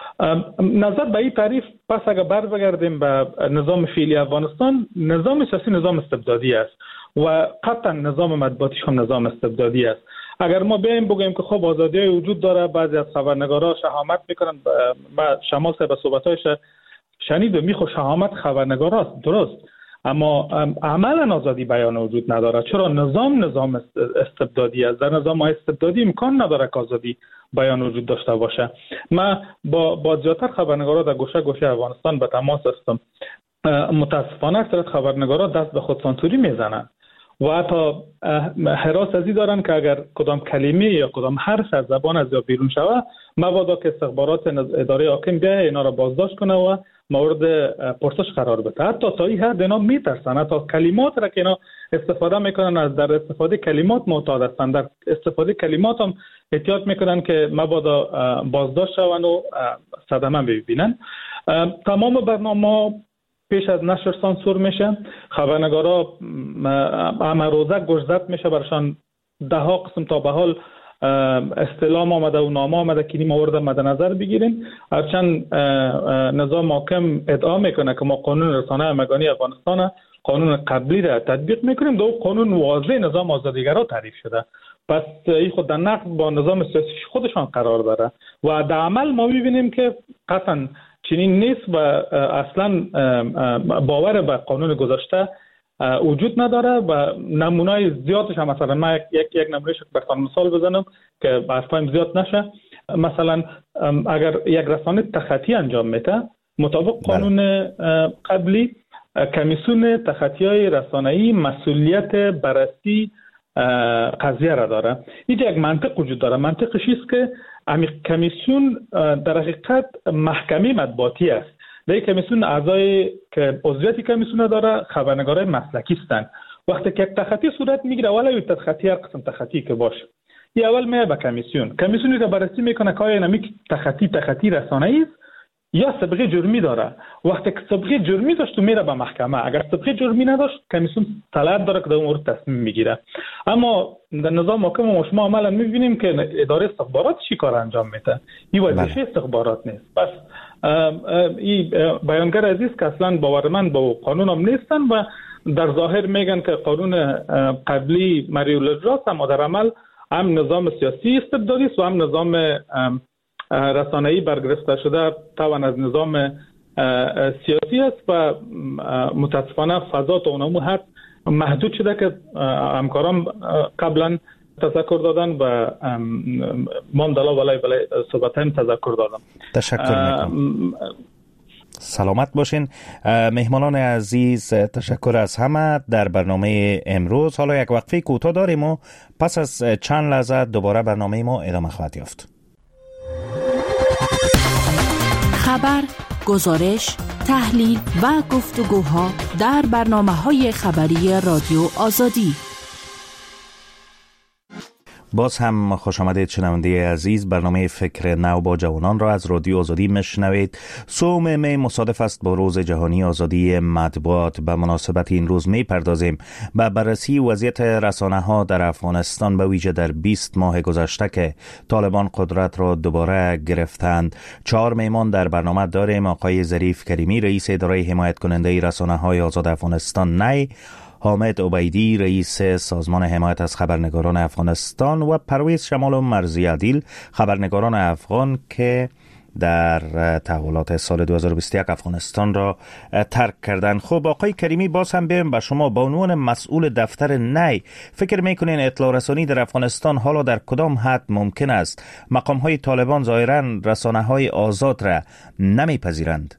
نظر به این تعریف پس اگر بر بگردیم به نظام فعلی افغانستان، نظام سیاسی نظام استبدادی است و قطعا نظام مطبوعاتیش هم نظام استبدادی است. اگر ما بیایم بگیم که خب آزادی وجود داره، بعضی از خبرنگارا شهامت میکنن، ما شمال صاحب صحبتایش شنید و میخو شهامت خبرنگاراست، درست، اما عملا آزادی بیان وجود نداره. چرا؟ نظام نظام استبدادی است. در نظام استبدادی امکان نداره که آزادی بیان وجود داشته باشه. من با با زیادتر خبرنگارا در گوشه گوشه افغانستان به تماس هستم. متاسفانه اکثر خبرنگارا دست به خود سانسوری میزنن و حتی حراس ازی دارن که اگر کدام کلمه یا کدام حرف از زبان از یا بیرون شوه، مبادا که استخبارات اداره حاکم بیاید اینا را بازداشت کنه و مورد پرسش قرار بده. حتی تا این حد اینا میترسن، حتی کلمات را که اینا استفاده میکنن از در استفاده کلمات معتاد هستن، در استفاده کلمات هم احتیاط میکنن که مبادا بازداشت شون و صدمه ببینن. تمام برنامه پیش از نشر سانسور میشه. خبرنگارا همه روزه گوشزد میشه، برشان ده ها قسم تا به حال استلام آمده و نامه آمده که این مورد مد نظر بگیریم. هرچند نظام حاکم ادعا میکنه که ما قانون رسانه مگانی افغانستان قانون قبلی را تطبیق میکنیم، دو قانون واضح نظام آزادیگرا تعریف شده، پس این خود در نقض با نظام سیاسی خودشان قرار داره و در عمل ما میبینیم که قطعا چنین نیست و اصلا باور به قانون گذاشته وجود نداره و نمونه‌های زیادش هم، مثلا من یک یک نمونهش براتون مثال بزنم که بحثایم زیاد نشه. مثلا اگر یک رسانه تخطی انجام میده، مطابق قانون قبلی کمیسیون تخطی‌های رسانه‌ای مسئولیت بررسی قضیه را داره. اینجا یک منطق وجود داره. منطقش است که امی کمیسیون در حقیقت محکمه مطبوعاتی است. در کمیسیون اعضای که عضویت کمیسیون داره خبرنگارای مسلکی هستند. وقتی که یک تخطی صورت میگیره، ولی این تخطی هر قسم تخطی که باشه، این اول میاد به کمیسیون. کمیسیونی که بررسی میکنه که آیا نمی تخطی تخطی رسانه‌ای است یا سابقه جرمی داره. وقتی که سابقه جرمی داشت میره به محکمه. اگر سابقه جرمی نداشت، کمیسیون صلاحیت داره که در مورد تصمیم میگیره. اما در نظام حاکم ما شما عملا میبینیم که اداره استخبارات چی کار انجام میده. این وظیفه استخبارات نیست. پس این بیانگر عزیز که اصلا باورمند با قانون هم نیستن و در ظاهر میگن که قانون قبلی مریول اجراست، اما در عمل هم نظام سیاسی استبدادی است و هم نظام رسانه‌ای برگرفته شده توان از نظام سیاسی است و متاسفانه فضا تا اونمو حد محدود شده که همکاران قبلا تذکر دادن و ما هم دلا ولای ولای صحبت هم تذکر دادم. تشکر میکنم. سلامت باشین مهمانان عزیز. تشکر از همه در برنامه امروز. حالا یک وقفه کوتاه داریم و پس از چند لحظه دوباره برنامه ما ادامه خواهد یافت. خبر، گزارش، تحلیل و گفتگوها در برنامه‌های خبری رادیو آزادی. باز هم خوش آمدید شنونده عزیز. برنامه فکر نو با جوانان را از رادیو آزادی میشنوید. سوم می مصادف است با روز جهانی آزادی مطبوعات. به مناسبت این روز می پردازیم به بررسی وضعیت رسانه ها در افغانستان، به ویژه در بیست ماه گذشته که طالبان قدرت را دوباره گرفتند. چهار میمان در برنامه داریم: آقای ظریف کریمی، رئیس اداره حمایت کننده رسانه های آزاد افغانستان نی، حامد عبیدی، رئیس سازمان حمایت از خبرنگاران افغانستان، و پرویز شمال و مرزی عدیل، خبرنگاران افغان که در تحولات سال دو هزار و بیست و یک افغانستان را ترک کردند. خب آقای کریمی، باز هم بریم به شما. با عنوان مسئول دفتر نی، فکر میکنین اطلاع رسانی در افغانستان حالا در کدام حد ممکن است؟ مقام های طالبان ظاهرا رسانه های آزاد را نمیپذیرند.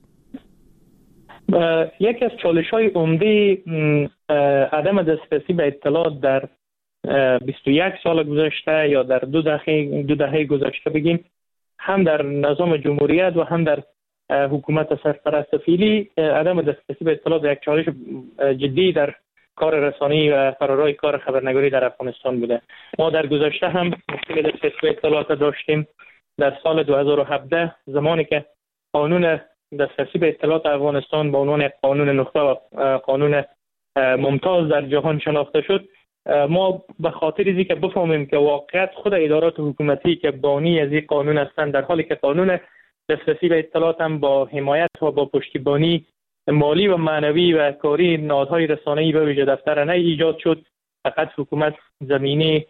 یکی از چالش های عمده عدم دسترسی به اطلاعات در بیست و یک سال گذشته یا در دو دهه دو دهه گذشته بگیم، هم در نظام جمهوریت و هم در حکومت سرپرست فعلی، عدم دسترسی به اطلاعات یک چالش جدی در کار رسانی و فرارای کار خبرنگاری در افغانستان بوده. ما در گذشته هم مشکل دسترسی به اطلاعات داشتیم. در سال دو هزار و هفده زمانی که قانون دسترسی به اطلاعات افغانستان با عنوان قانون نخبه و قانون ممتاز در جهان شناخته شد، ما به خاطر اینکه بفهمیم که واقعیت خود ادارات حکومتی که بانی از این قانون هستند، در حالی که قانون دسترسی به اطلاعات هم با حمایت و با پشتیبانی مالی و معنوی و کاری نهادهای رسانه‌ای به ویژه دفتر نی ایجاد شد، فقط حکومت زمینی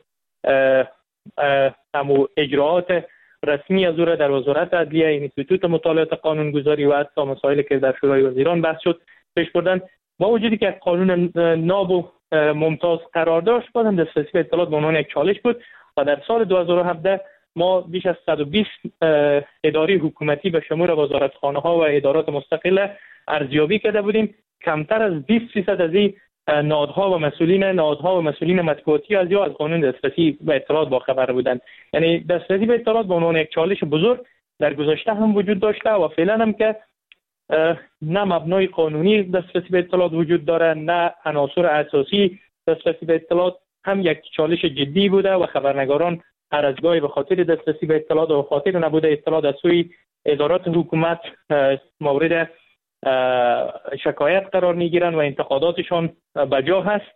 همو اجراعات رسمی از او را در وزارت عدلیه، اینستیتوت مطالعات قانونگذاری و حتی مسائلی که در شورای وزیران بحث شد پیش بردن. با وجودی که قانون ناب و ممتاز قرار داشت، بازم دسترسی به اطلاعات به عنوان یک چالش بود و در سال دو هزار و هفده ما بیش از صد و بیست اداره حکومتی به شمول وزارتخانه‌ها و ادارات مستقل ارزیابی کرده بودیم. کمتر از بیست درصد از این نهادها و مسئولین نهادها و مسئولین مطبوعاتی از یا از قانون دسترسی به اطلاعات باخبر بودند. یعنی دسترسی به اطلاعات به عنوان یک چالش بزرگ در گذشته هم وجود داشته و فعلا هم که نه مبنای قانونی دسترسی به اطلاعات وجود داره، نه عناصر اساسی دسترسی به اطلاعات، هم یک چالش جدی بوده و خبرنگاران هر از گاهی به خاطر دسترسی به اطلاعات و خاطر نبوده اطلاعات از سوی ادارات حکومت مورد شکایت قرار میگیرن و انتقاداتشان بجا هست.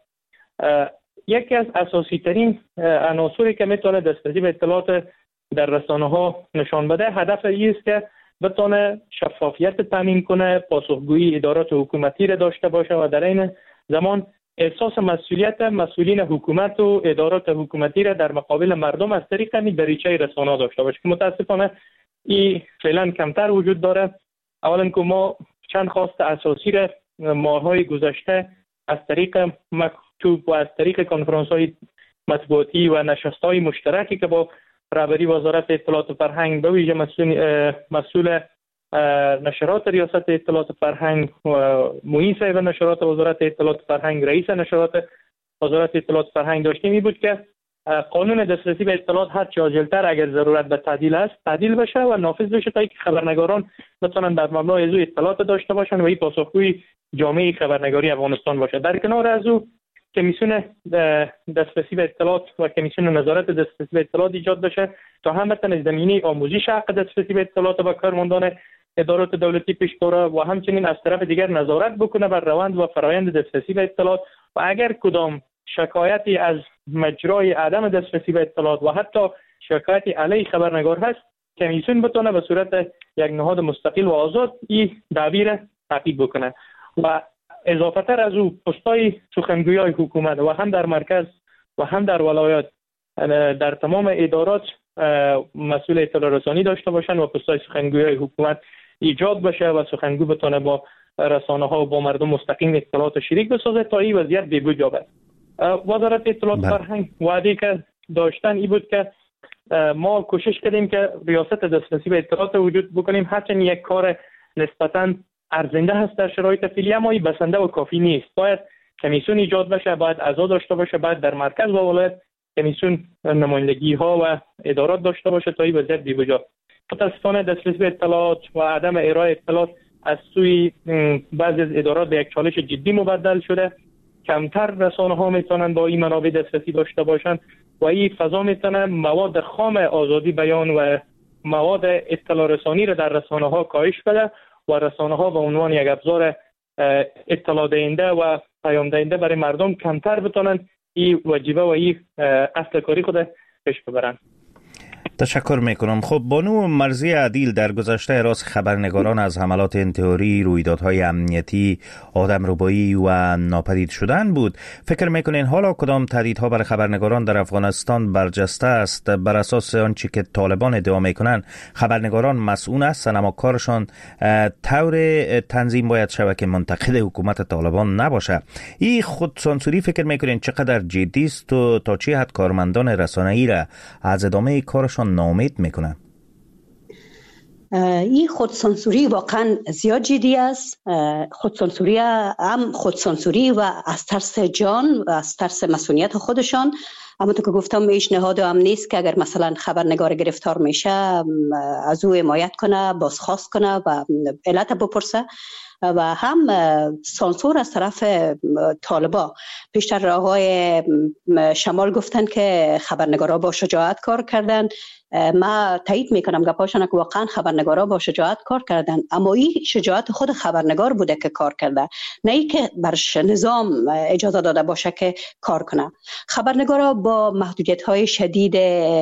یکی از اساسی ترین عناصری که میتونه دسترسی به اطلاعات در رسانه ها نشان بده، هدف این است که بتونه شفافیت تامین کنه، پاسخگویی ادارات حکومتی را داشته باشه و در این زمان احساس مسئولیت مسئولین حکومت و ادارات حکومتی را در مقابل مردم از طریق همین دریچه رسانه داشته باشه که متاسفانه این فعلا کمتر وجود داره. اولا که ما چند خواست اساسی را ماه‌های گذشته از طریق مکتوب و از طریق کنفرانس‌های مطبوعاتی و نشست‌های مشترکی که با رهبری وزارت اطلاعات و فرهنگ به ویژه مسئول مسئول نشرات ریاست اطلاعات و فرهنگ و معین صاحب نشرات وزارت اطلاعات و فرهنگ، رئیس نشرات وزارت اطلاعات و فرهنگ داشتیم، این بود که قانون دسترسی به اطلاعات هر چه عاجل‌تر اگر ضرورت به تعدیل است تعدیل بشه و نافذ بشه تا اینکه خبرنگاران بتونن در مبنای از او اطلاعات داشته باشن و این پاسخگوی جامعه خبرنگاری افغانستان باشه. در کنار از او کمیسیون دسترسی به اطلاعات و کمیسیون نظارت دسترسی به اطلاعات ایجاد بشه تا هم بتونه زمینه آموزش حق دسترسی به اطلاعات و کارمندان ادارات دولتی پیش بره و همچنین از طرف دیگر نظارت بکنه بر روند و فرآیند دسترسی به اطلاعات و اگر کدام شکایتی از مجرای عدم دسترسی به اطلاعات و حتی شکایتی علیه خبرنگار هست، کمیسیون بتونه به صورت یک نهاد مستقل و آزاد این دعوی را تعقیب بکنه و اضافه تر از او پستای سخنگویای حکومت و هم در مرکز و هم در ولایات در تمام ادارات مسئول اطلاع رسانی داشته باشن و پستای سخنگویای حکومت ایجاد بشه و سخنگو بتونه با رسانه ها و با مردم مستقیم اطلاعات شریک بسازه تا این وضعیت بهبود یابد. وزارت اطلاعات فرهنگ وعده که داشتن این بود که ما کوشش کردیم که ریاست دسترسی به اطلاعات وجود بکنیم، هرچند یک کار نسبتاً ارزنده هست در شرایط فعلی، اما این بسنده و کافی نیست. باید کمیسیون ایجاد بشه، باید اعضا داشته باشه، باید در مرکز و ولایت کمیسیون نمایندگی ها و ادارات داشته باشه تا این وضعیت بهبود یابد. متاسفانه دسترسی به اطلاعات و عدم ارائه اطلاعات از سوی بعضی از ادارات به یک چالش جدی مبدل شده. کمتر رسانه ها میتونن با این منابع دسترسی داشته باشند و این فضا میتونه مواد خام آزادی بیان و مواد اطلاع رسانی را در رسانه ها کاهش بده و رسانه ها به عنوان یک ابزار اطلاع دهنده و پیام دهنده برای مردم کمتر بتونن این واجبه و این اصل کاری خود پیش ببرن. تشکر میکنم. خب بانو مرضی عدیل، در گذشته راست خبرنگاران از حملات انتحاری، رویدادهای امنیتی، آدمربایی و ناپدید شدن بود. فکر میکنین حالا کدام تهدیدها برای خبرنگاران در افغانستان برجسته است؟ بر اساس آنچه که طالبان ادعا میکنن خبرنگاران مسئول هستند، اما کارشان طور تنظیم باید شود که منتقد حکومت طالبان نباشه. این خودسانسوری فکر میکنین چقدر جدی است و تا چه حد کارمندان رسانه‌ای را از ادامه کارشان ناامید میکنن؟ این خودسانسوری واقعا زیاد جدی است. خودسانسوری هم خودسانسوری و از ترس جان و از ترس مسئولیت خودشان. اما تو که گفتم ایش نهاد هم نیست که اگر مثلا خبرنگار گرفتار میشه از او حمایت کنه، بازخواست کنه و علت بپرسه. و هم سانسور از طرف طالبا. پیشتر آقای شمال گفتن که خبرنگارا با شجاعت کار کردن. ما تایید میکنم گپاشون که واقعا خبرنگارا با شجاعت کار کردن، اما این شجاعت خود خبرنگار بوده که کار کرده، نه ای که برش نظام اجازه داده باشه که کار کنه. خبرنگارا با محدودیت های شدید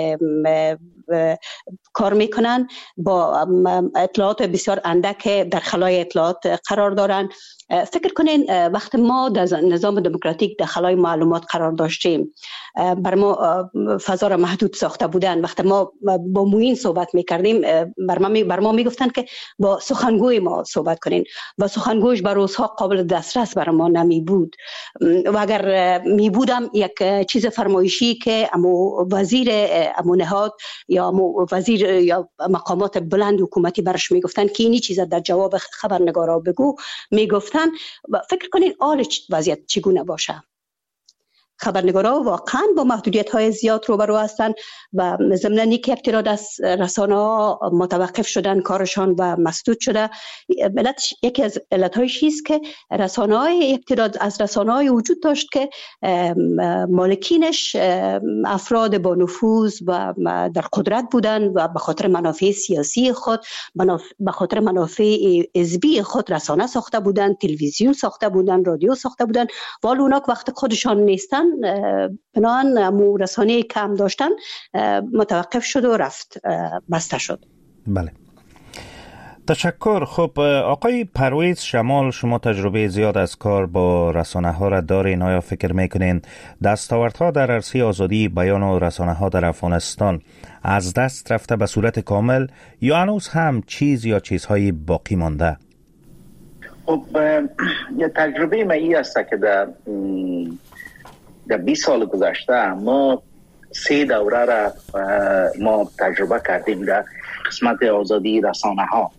کار میکنن، با اطلاعات بسیار اندک در خلای اطلاعات قرار دارن. فکر کنین وقت ما در نظام دموکراتیک در خلای معلومات قرار داشتیم، بر ما فضا را محدود ساخته بودن. وقت ما با موین صحبت میکردیم بر ما, می بر ما میگفتن که با سخنگوی ما صحبت کنین و سخنگویش بر روزها قابل دسترس بر ما نمی بود و اگر می بودم یک چیز فرمایشی که امو وزیر امو نهاد یا امو وزیر یا مقامات بلند حکومتی برش میگفتن که اینی چیزا در جواب خبرنگارا بگو، میگفتن فکر کنین آل وضعیت چگونه باشه. خبرنگارا واقعا با محدودیت های زیاد روبرو هستند و ضمن اینکه ابتدا از رسانه ها متوقف شدن کارشان و مسدود شده، علت یکی از علت هایش است که رسانه های ابتدا از رسانه های وجود داشت که مالکینش افراد با نفوذ و در قدرت بودن و به خاطر منافع سیاسی خود، به خاطر منافع حزبی خود رسانه ساخته بودن، تلویزیون ساخته بودن، رادیو ساخته بودن. ولی اونا وقت خودشان نیستن، بنابراین امو رسانه کم داشتن متوقف شد و رفت، بسته شد. بله، تشکر. خب آقای پرویز شمال، شما تجربه زیاد از کار با رسانه ها را دارین. آیا فکر میکنین دستاوردها در عرصه آزادی بیان و رسانه ها در افغانستان از دست رفته به صورت کامل یا هنوز هم چیز یا چیزهای باقی مانده؟ خب یه تجربه ما ای است که در در بیست سال گذشته ما سه دوره را ما تجربه کردیم در قسمت آزادی رسانه ها.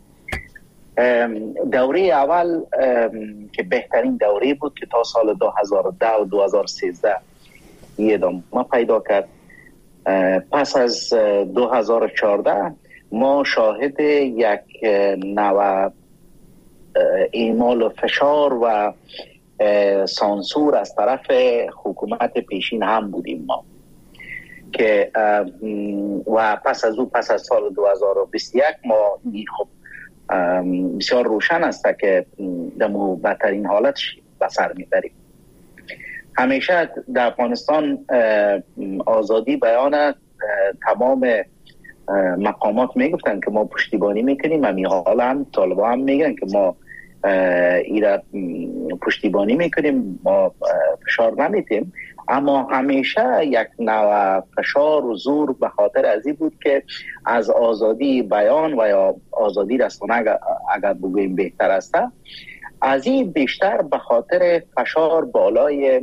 دوره اول که بهترین دوره بود که تا سال دو هزار و ده و دو هزار و سیزده یه ادامه پیدا کرد. پس از دو هزار و چهارده ما شاهد یک نوع اعمال و فشار و سانسور از طرف حکومت پیشین هم بودیم ما که و پس از او پس از سال دو هزار و بیست و یک ما خب بسیار روشن است که دمو بدترین حالتش به سر میبریم. همیشه در افغانستان آزادی بیان تمام مقامات میگفتن که ما پشتیبانی میکنیم، همین حالا هم طالبان هم میگن که ما ایرا پشتیبانی میکنیم، ما فشار نمیتیم، اما همیشه یک نوع فشار و زور به خاطر از این بود که از آزادی بیان و یا آزادی رسانه اگر بگوییم بهتر است، از این بیشتر به خاطر فشار بالای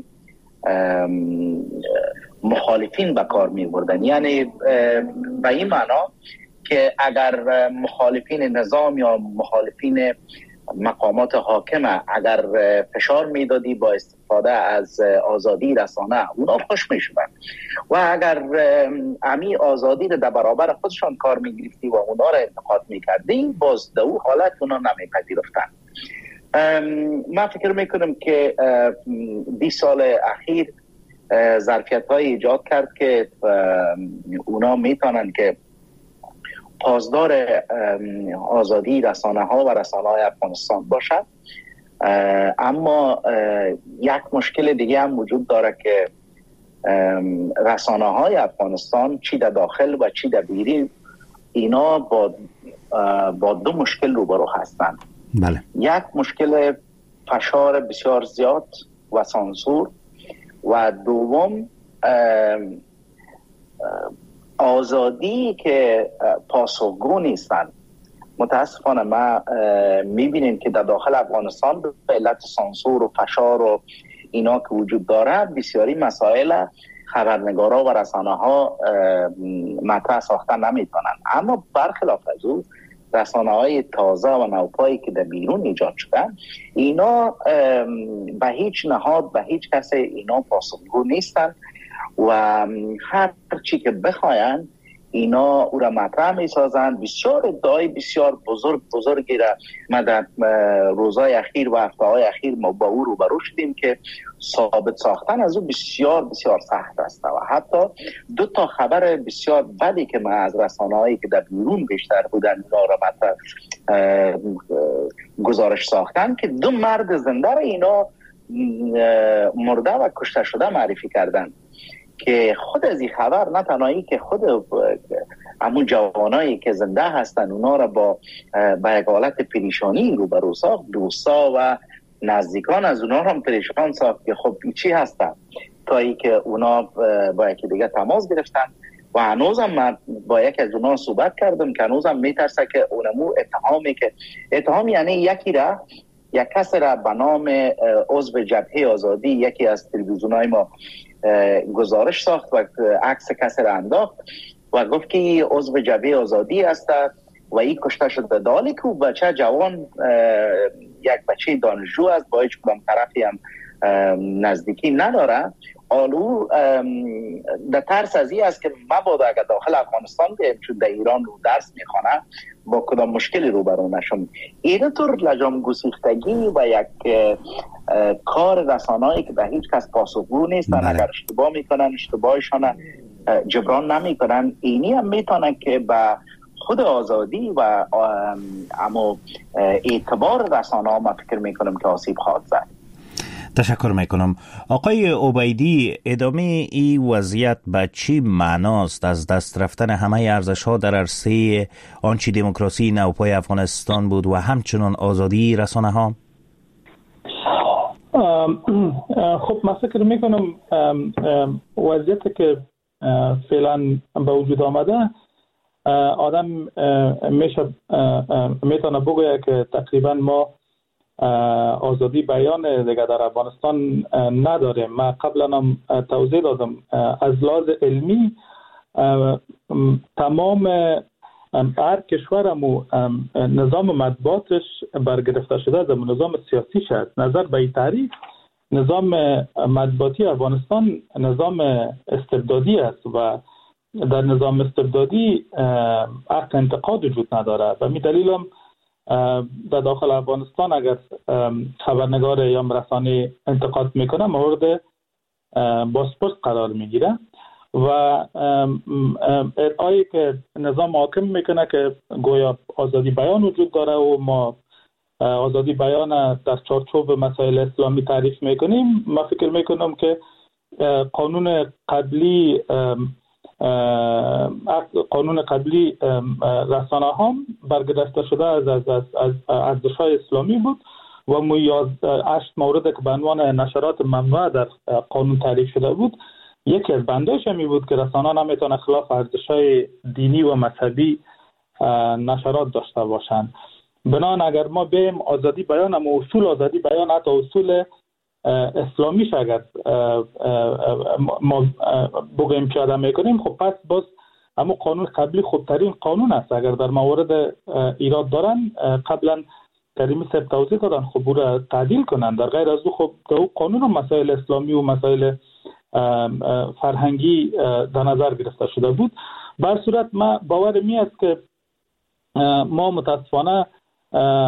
مخالفین به کار می بردن. یعنی به این معنا که اگر مخالفین نظام یا مخالفین مقامات حاکمه اگر فشار میدادی با استفاده از آزادی رسانه، اونا خوش میشدن و اگر امی آزادی رو در برابر خودشان کار میگرفتی و اونا رو انتقاد میکردی، باز در او حالت اونا نمیپذیرفتن. من فکر میکنم که بیست سال اخیر ظرفیت های ایجاد کرد که اونا میتونن که پاسدار آزادی رسانه ها و رسانه های افغانستان باشد. اما یک مشکل دیگه هم وجود داره که رسانه های افغانستان چی در داخل و چی در بیرون اینا با با دو مشکل روبرو هستند. بله. یک مشکل فشار بسیار زیاد و سانسور و دوم آزادی که پاسخگو نیستند. متاسفانه ما میبینیم که در داخل افغانستان به علت سانسور و فشار و اینا که وجود داره بسیاری مسائل خبرنگارا و رسانه ها مطرح ساختن نمیتونن. اما برخلاف از او رسانه های تازه و نوپایی که در بیرون ایجاد شدن اینا به هیچ نهاد به هیچ کس اینا پاسخگو نیستن و هر چی که بخواین اینا او را مطرح می سازن. بسیار ادعای بسیار بزرگ بزرگی را ما در روزهای اخیر و هفته های اخیر ما با او روبرو شدیم که ثابت ساختن از او بسیار بسیار سخت است و حتی دو تا خبر بسیار بدی که ما از رسانه هایی که در بیرون بیشتر بودن اینا را مطرح گزارش ساختن که دو مرد زنده را اینا مرده و کشته شده معرفی کردن که خود از این خبر نه تنهایی که خود همون جوانایی که زنده هستن اونا را با به یک حالت پریشانی روبرو ساخت، دوستا و نزدیکان از اونا را هم پریشان ساخت که خب چی هستن تا ای که اونا با یکی دیگه تماس گرفتن و هنوزم من با یک از اونا صحبت کردم که هنوزم میترسه که اونمو اتهامی که اتهام یعنی یکی را یک کس را به نام عضو جبهه آزادی یکی از تلویزیون‌های ما گزارش ساخت و عکس کسی را انداخت و گفت که این عضو جبهه آزادی است و این کشته شده، در حالی که بچه جوان یک بچه دانشجو است با هیچ کدام طرفی هم نزدیکی نداره. آلو در ترس از این است که مبادا اگر داخل افغانستان بیم چون در ایران رو درس میخوانه با کدام مشکلی روبرو نشم. این طور لجام گسیختگی و یک کار رسانه‌ای که به هیچ کس پاسخگو نیستن، اگر اشتباه میکنن اشتباهشان جبران نمیکنن، اینی هم میتونن که به خود آزادی و اما اعتبار رسانه‌ها ما فکر میکنم که آسیب خواهد زد. تشکر میکنم. آقای عبیدی، ادامه این وضعیت به چی معناست؟ از دست رفتن همه ارزش‌ها در عرصه آنچه دموکراسی نوپای افغانستان بود و همچنان آزادی رسانه‌ها؟ خب من فکر میکنم وضعیتی که فعلا به وجود آمده آدم میشه میتونه بگوید که تقریبا ما آزادی بیان دیگه در افغانستان نداریم. من قبلا هم توضیح دادم از لحاظ علمی تمام هر کشورمو نظام مطبوعاتش برگرفته شده از نظام سیاسی شد. نظر به این تعریف نظام مطبوعاتی افغانستان نظام استبدادی است و در نظام استبدادی حق انتقاد وجود نداره. و می دلیل هم در داخل افغانستان اگر خبرنگار یا رسانه انتقاد میکنه مورد بازپرس قرار میگیره و ادعایی که نظام حاکم میکنه که گویا آزادی بیان وجود داره و ما آزادی بیان در چارچوب مسائل اسلامی تعریف میکنیم. من فکر میکنم که قانون قبلی قانون قبلی رسانه ها برگرفته شده از از از از ارزش‌های اسلامی بود و میاد هشت مورد که به عنوان نشرات ممنوعه در قانون تعریف شده بود. یکی از بنداش می بود که رسانه نمیتونه خلاف ارزش‌های دینی و مذهبی نشرات داشته باشند. بنابراین اگر ما بیم آزادی بیان، اما اصول آزادی بیان حتی اصول اسلامیش اگر ما بگیم پیاده میکنیم، خب پس باز اما قانون قبلی خوبترین قانون است. اگر در موارد ایراد دارن قبلا کریمی صاحب توضیح دادن خب او را تعدیل کنن. در غیر از او خب او قانون و مسائل اسلامی و مسائل فرهنگی در نظر گرفته شده بود. بر صورت ما باور می است که ما متاسفانه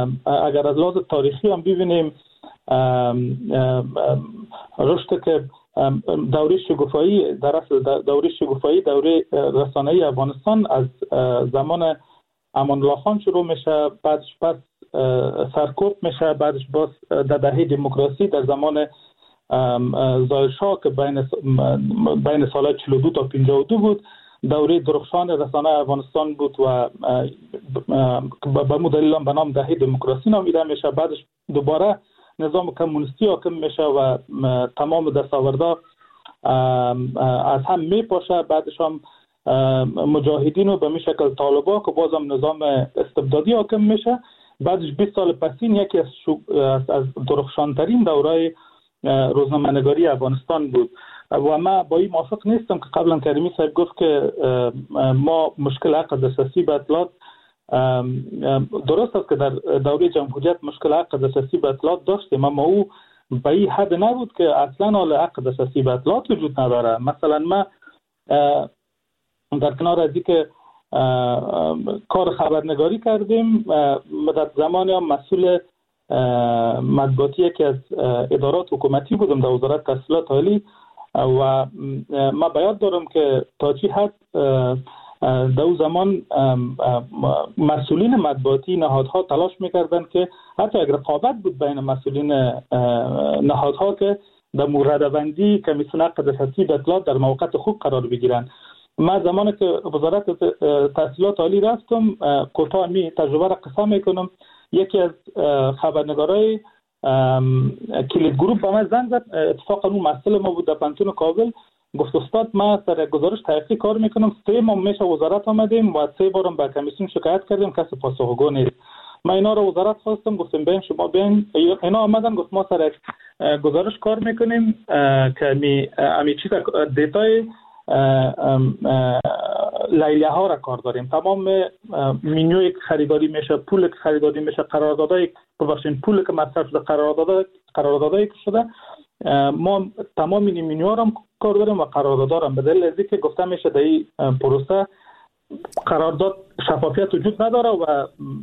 اگر از لحاظ تاریخی هم ببینیم رشد که دوره شگفتایی در اصل دوره شگفتایی دوره رسانه‌ای افغانستان از زمان امان الله خان شروع میشه، بعدش پس سرکوب میشه، بعدش باز در دهه دموکراسی در زمان ظاهر شاه که بین بین سال چهل و دو تا پنجاه و دو بود، دوره درخشان رسانه افغانستان بود و به مدلیل به نام دهه دموکراسی نامیده میشه. بعدش دوباره نظام کمونیستی حاکم میشه و تمام دستاوردها از هم میپاشه. بعدش هم مجاهدین و به می شکل طالبا که بازم نظام استبدادی حاکم میشه. بعدش بیست سال پسین یکی از, از درخشانترین دورای روزنامه‌نگاری افغانستان بود و من با این موافق نیستم که قبلا کریمی صاحب گفت که ما مشکل حق دسترسی به اطلاعات. درست است که در دوره جمهوریت مشکل حق دسترسی به اطلاعات داشتیم، اما او به این حد نبود که اصلا حال حق دسترسی به اطلاعات وجود نداره. مثلا ما در کنار از اینکه کار خبرنگاری کردیم، در زمان هم مسئول مطبوعاتی یکی از ادارات حکومتی بودم در وزارت تحصیلات عالی و ما باید دارم که تا چی حد در اون زمان مسئولین مطبوعاتی نهادها تلاش میکردن که حتی اگر رقابت بود بین مسئولین نهادها که در موردبندی کمیسیون حق دسترسی به اطلاعات در موقعیت خوب قرار بگیرن. من زمانی که وزارت تحصیلات عالی رفتم، کوتاه می تجربه را قصه میکنم، یکی از خبرنگارای کلید گروپ به من زنگ زد، اتفاقا اون مسئله ما بود در پانتون کابل، گفت استاد ما سر گزارش تحقیقی کار میکنم، سه ماه میشه وزارت آمدیم و سه بارم به کمیسیون شکایت کردیم، کسی پاسخگو نیست. ما اینا رو وزارت خواستم، گفتم بین شما بین اینا آمدن، گفت ما سر گزارش کار میکنیم که می امی چیز دیتای لیلیه ها را کار داریم، تمام منیوی که خریداری میشه، پول که خریداری میشه، قراردادای ببخشید پول که مصرف شده، قرارداد قراردادایی که شده، ما تمام این منیو را کار داریم و قراردادا را به دلیل از اینکه گفته میشه در این پروسه قرارداد شفافیت وجود نداره و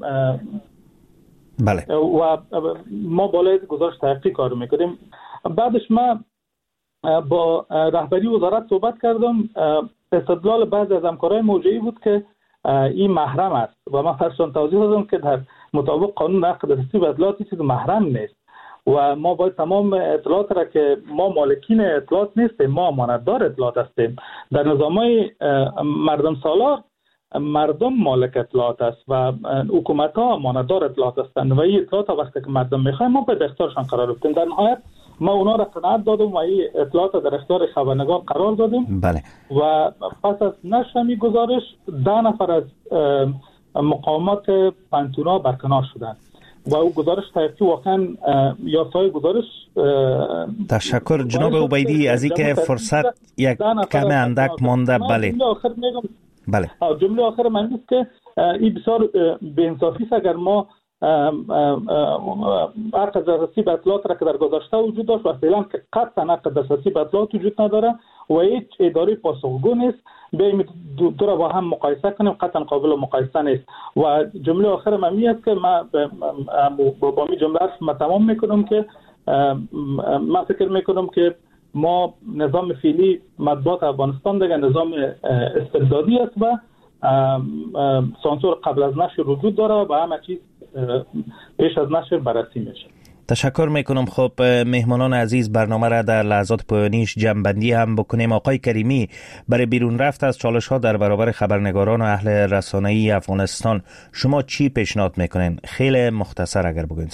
بله و ما بالای گزارش تحقیقی کار میکنیم. بعدش ما با رهبری وزارت صحبت کردم، استدلال بعضی از همکارای موضوعی بود که این محرم است و من فرشان توضیح دادم که در مطابق قانون حق دسترسی به اطلاعات چیز محرم نیست و ما باید تمام اطلاعات را که ما مالکین اطلاعات نیستیم، ما امانتدار اطلاعات هستیم. در نظامای مردم سالار مردم مالک اطلاعات است و حکومت ها امانتدار اطلاعات هستند و این اطلاعات ها وقتی که مردم میخوایم ما به اختیارشان قرار بدیم. در نهایت ما اونا را قناعت دادم و این اطلاعات در اختیار خبرنگار قرار دادیم. بله. و پس از نشر می گزارش ده نفر از مقامات پانتونا برکنار شدند و او گزارش تحقیقی واقعا یافته‌های گزارش. تشکر جناب عبیدی از اینکه فرصت یک کم اندک مانده. بله جمله آخر میگم بله جمله آخر من است که این بسیار بی‌انصافی است اگر ما حق دسترسی به اطلاعات را که در گذشته وجود داشت و فعلا که قطعا حق دسترسی به اطلاعات وجود نداره و هیچ اداره پاسخگو نیست، بیاییم دو را با هم مقایسه کنیم، قطعا قابل مقایسه نیست. و جمله آخر من می است که من با می جمله ما تمام میکنم که من فکر میکنم که ما نظام فعلی مطبوعات افغانستان دیگه نظام استبدادی است و سانسور قبل از نشر وجود داره و همه چیز پیش از نشر بررسی میشه. تشکر میکنم. خب مهمانان عزیز، برنامه را در لحظات پایانیش جمع‌بندی هم بکنیم. آقای کریمی، برای بیرون رفت از چالش ها در برابر خبرنگاران و اهل رسانه‌ای افغانستان شما چی پیشنهاد میکنین؟ خیلی مختصر اگر بگوین.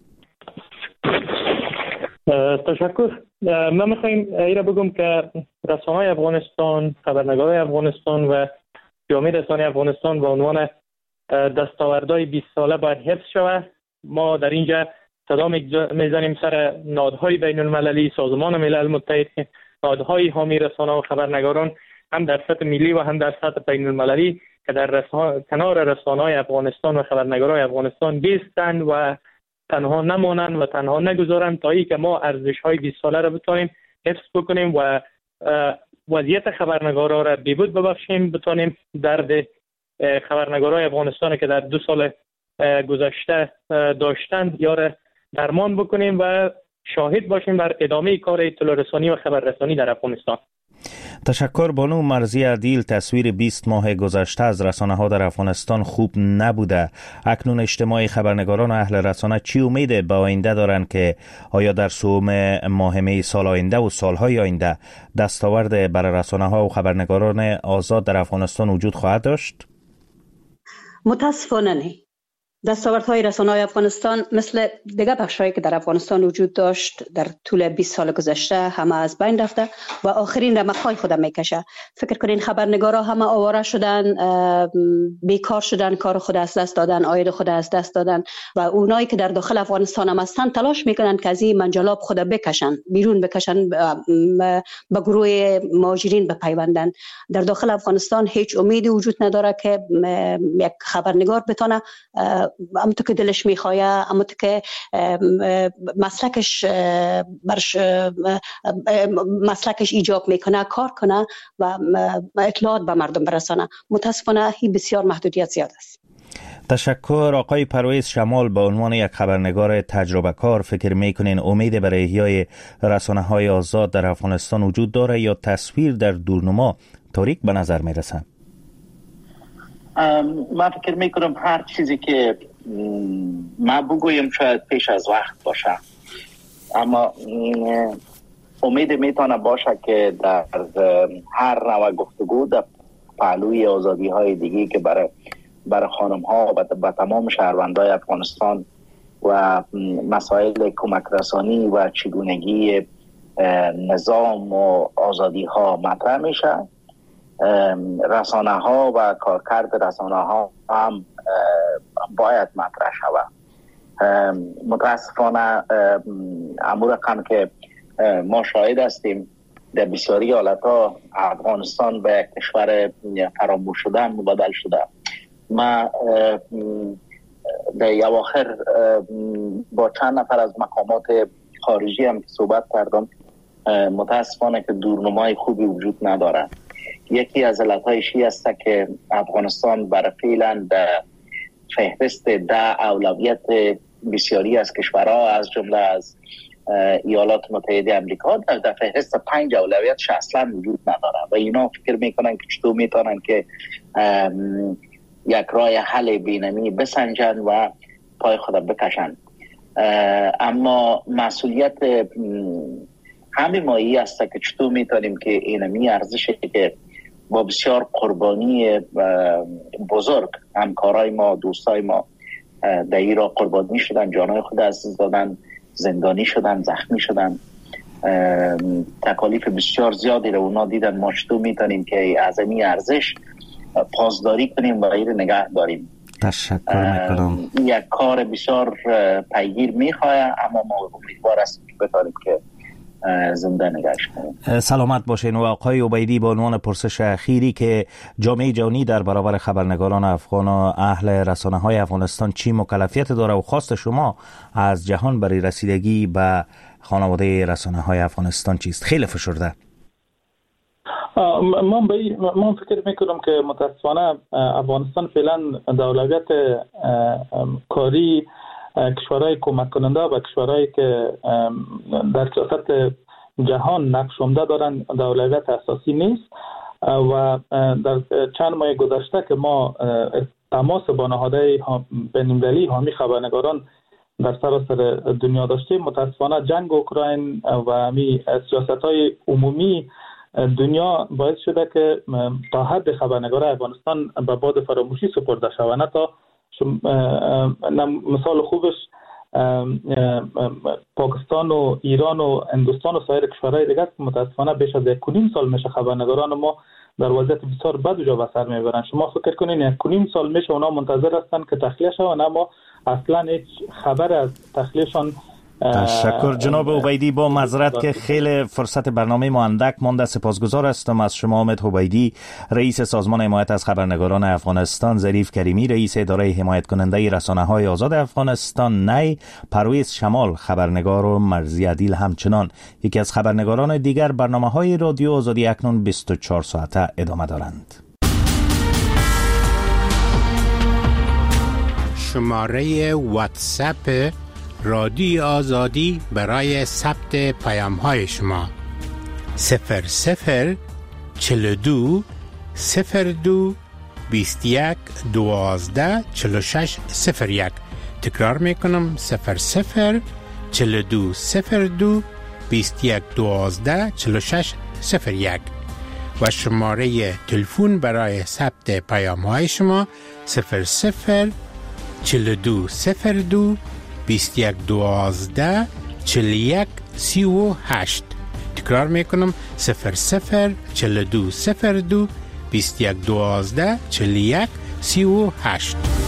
تشکر. من میخوایم ایره بگم که رسانه‌های افغانستان، خبرنگارای افغانستان و جامعه رسانه‌ای افغانستان به عنوان دستاوردهای بیست ساله باید حفظ شود. ما در اینجا صدا میزنیم سر نهادهای بین المللی، سازمان ملل متحد، نهادهای حامی رسانه و خبرنگاران هم در سطح ملی و هم در سطح بین المللی که در رسانه، کنار رسانه‌های افغانستان و خبرنگارای افغانستان بیستند و تنها نمانند و تنها نگذارند تا ای که ما ارزش‌های بیست ساله را بتونیم حفظ بکنیم و وضعیت خبرنگارا را بهبود ببخشیم، بتونیم درد خبرنگارای افغانستان که در دو سال گذشته داشتند یا را درمان بکنیم و شاهد باشیم بر ادامه کار اطلاع رسانی و خبررسانی در افغانستان. تشکر. بانو مرزی عدیل، تصویر بیست ماه گذشته از رسانه ها در افغانستان خوب نبوده. اکنون اجتماع خبرنگاران و اهل رسانه چی امید به آینده دارند که آیا در سوم ماه می سال آینده و سالهای آینده دستاورد برای رسانه ها و خبرنگاران آزاد در افغانستان وجود خواهد داشت؟ متاسفانه نه. دستاوردهای رسانه‌های افغانستان مثل دیگر بخش‌هایی که در افغانستان وجود داشت در طول بیست سال گذشته همه از بین رفته و آخرین رمق‌های خود میکشه. فکر کنین خبرنگارا همه آواره شدن، بیکار شدن، کار خود از دست دادن، عاید خود از دست دادن و اونایی که در داخل افغانستان هم هستن تلاش میکنن که از این منجلاب خود بکشن، بیرون بکشن، به گروه مهاجرین بپیوندن. در داخل افغانستان هیچ امیدی وجود نداره که یک خبرنگار بتونه همونطور که دلش میخواه، همونطور که مسلکش برش مسلکش ایجاب میکنه کار کنه و اطلاعات به مردم برسانه. متاسفانه این بسیار محدودیت زیاد است. تشکر. آقای پرویز شمال، به عنوان یک خبرنگار تجربه کار فکر میکنین امید برای احیای رسانه های آزاد در افغانستان وجود داره یا تصویر در دورنما تاریک به نظر میرسه؟ من فکر میکنم هر چیزی که ما بگویم شاید پیش از وقت باشه، اما امید میتونه باشه که در هر نوع گفتگو در پهلوی آزادی های دیگه که برای برای خانم ها و به تمام شهروندای افغانستان و مسائل کمک رسانی و چگونگی نظام و آزادی ها مطرح میشه. رسانه ها و کارکرد رسانه ها هم باید مطرح شود. متاسفانه امور رقم که ما شاهد هستیم در بسیاری حالت ها افغانستان به یک کشور فراموش شده مبادل شده. ما در اواخر با چند نفر از مقامات خارجی هم صحبت کردم. متاسفانه که دورنمای خوبی وجود نداره. یکی از علتهایش است که افغانستان برای فعلا در فهرست ده اولویت بسیاری از کشورها از جمله از ایالات متحده آمریکا در فهرست پنج اولویتش اصلا وجود نداره و اینا فکر میکنن که چطور میتونن که یک راه حل بینمی بسنجن و پای خود بکشن. اما مسئولیت همین مایی است که چطور میتونیم که اینمی ارزشی که با بسیار قربانی بزرگ همکارای ما دوستای ما در ایران قربانی شدن، جانای خود از دادن، زندانی شدن، زخمی شدن، تکالیف بسیار زیادی رو اونا دیدن. ما چطور میتونیم که از این ارزش پاسداری کنیم و غیر نگه داریم. تشکر میکنم. یک کار بسیار پیگیر میخواه، اما ما امیدوار هستیم که بتونیم که زنده نگهش کنیم. سلامت باشین. و آقای عبیدی، به عنوان پرسش اخیری که جامعه جهانی در برابر خبرنگاران افغان و اهل رسانه های افغانستان چی مکلفیت داره و خواست شما از جهان برای رسیدگی به خانواده رسانه های افغانستان چیست؟ خیلی فشرده. من به من فکر میکنم که متاسفانه افغانستان فعلا در اولویت کاری کشورهای کمک کننده و کشورهایی که در سیاست جهان نقش عمده دارن در اولویت اساسی نیست و در چند ماه گذشته که ما تماس با نهادهای بین‌المللی حامی خبرنگاران در سراسر دنیا داشتیم، متاسفانه جنگ اوکراین و همی سیاست‌های عمومی دنیا باعث شده که تا حد خبرنگار افغانستان به باد فراموشی سپرده شود. نه تا مثال خوبش پاکستان و ایران و هندوستان و سایر کشورهای دیگه است که متاسفانه بیش از یک و نیم سال میشه خبرنگاران ما در وضعیت بسیار بد و جا به سر میبرن. شما فکر کنین یک و نیم سال میشه اونا منتظر هستن که تخلیه شوند، اما اصلا هیچ خبر از تخلیهشان. تشکر جناب عبیدی. با معذرت که خیلی فرصت برنامه ما اندک مانده، سپاسگزار هستم از شما امید عبیدی، رئیس سازمان حمایت از خبرنگاران افغانستان، ظریف کریمی، رئیس اداره حمایت کننده رسانه‌های آزاد افغانستان، نی پرویز شمال خبرنگار و مرزی عدیل همچنان یکی از خبرنگاران دیگر. برنامه‌های رادیو آزادی اکنون بیست و چهار ساعته ادامه دارند. شماره واتساپ رادیو آزادی برای ثبت پیام های شما. صفر صفر چل دو صفر دو بیست یک دوازده چل شش صفر یک. تکرار میکنم صفر صفر چل دو صفر دو بیست یک دوازده چل شش صفر یک و شماره تلفن برای ثبت پیام های شما صفر صفر چل دو صفر دو بیست یک دوازده چل یک سی و هشت. تکرار میکنم صفر صفر چل دو صفر دو بیست یک دوازده چل یک سی و هشت.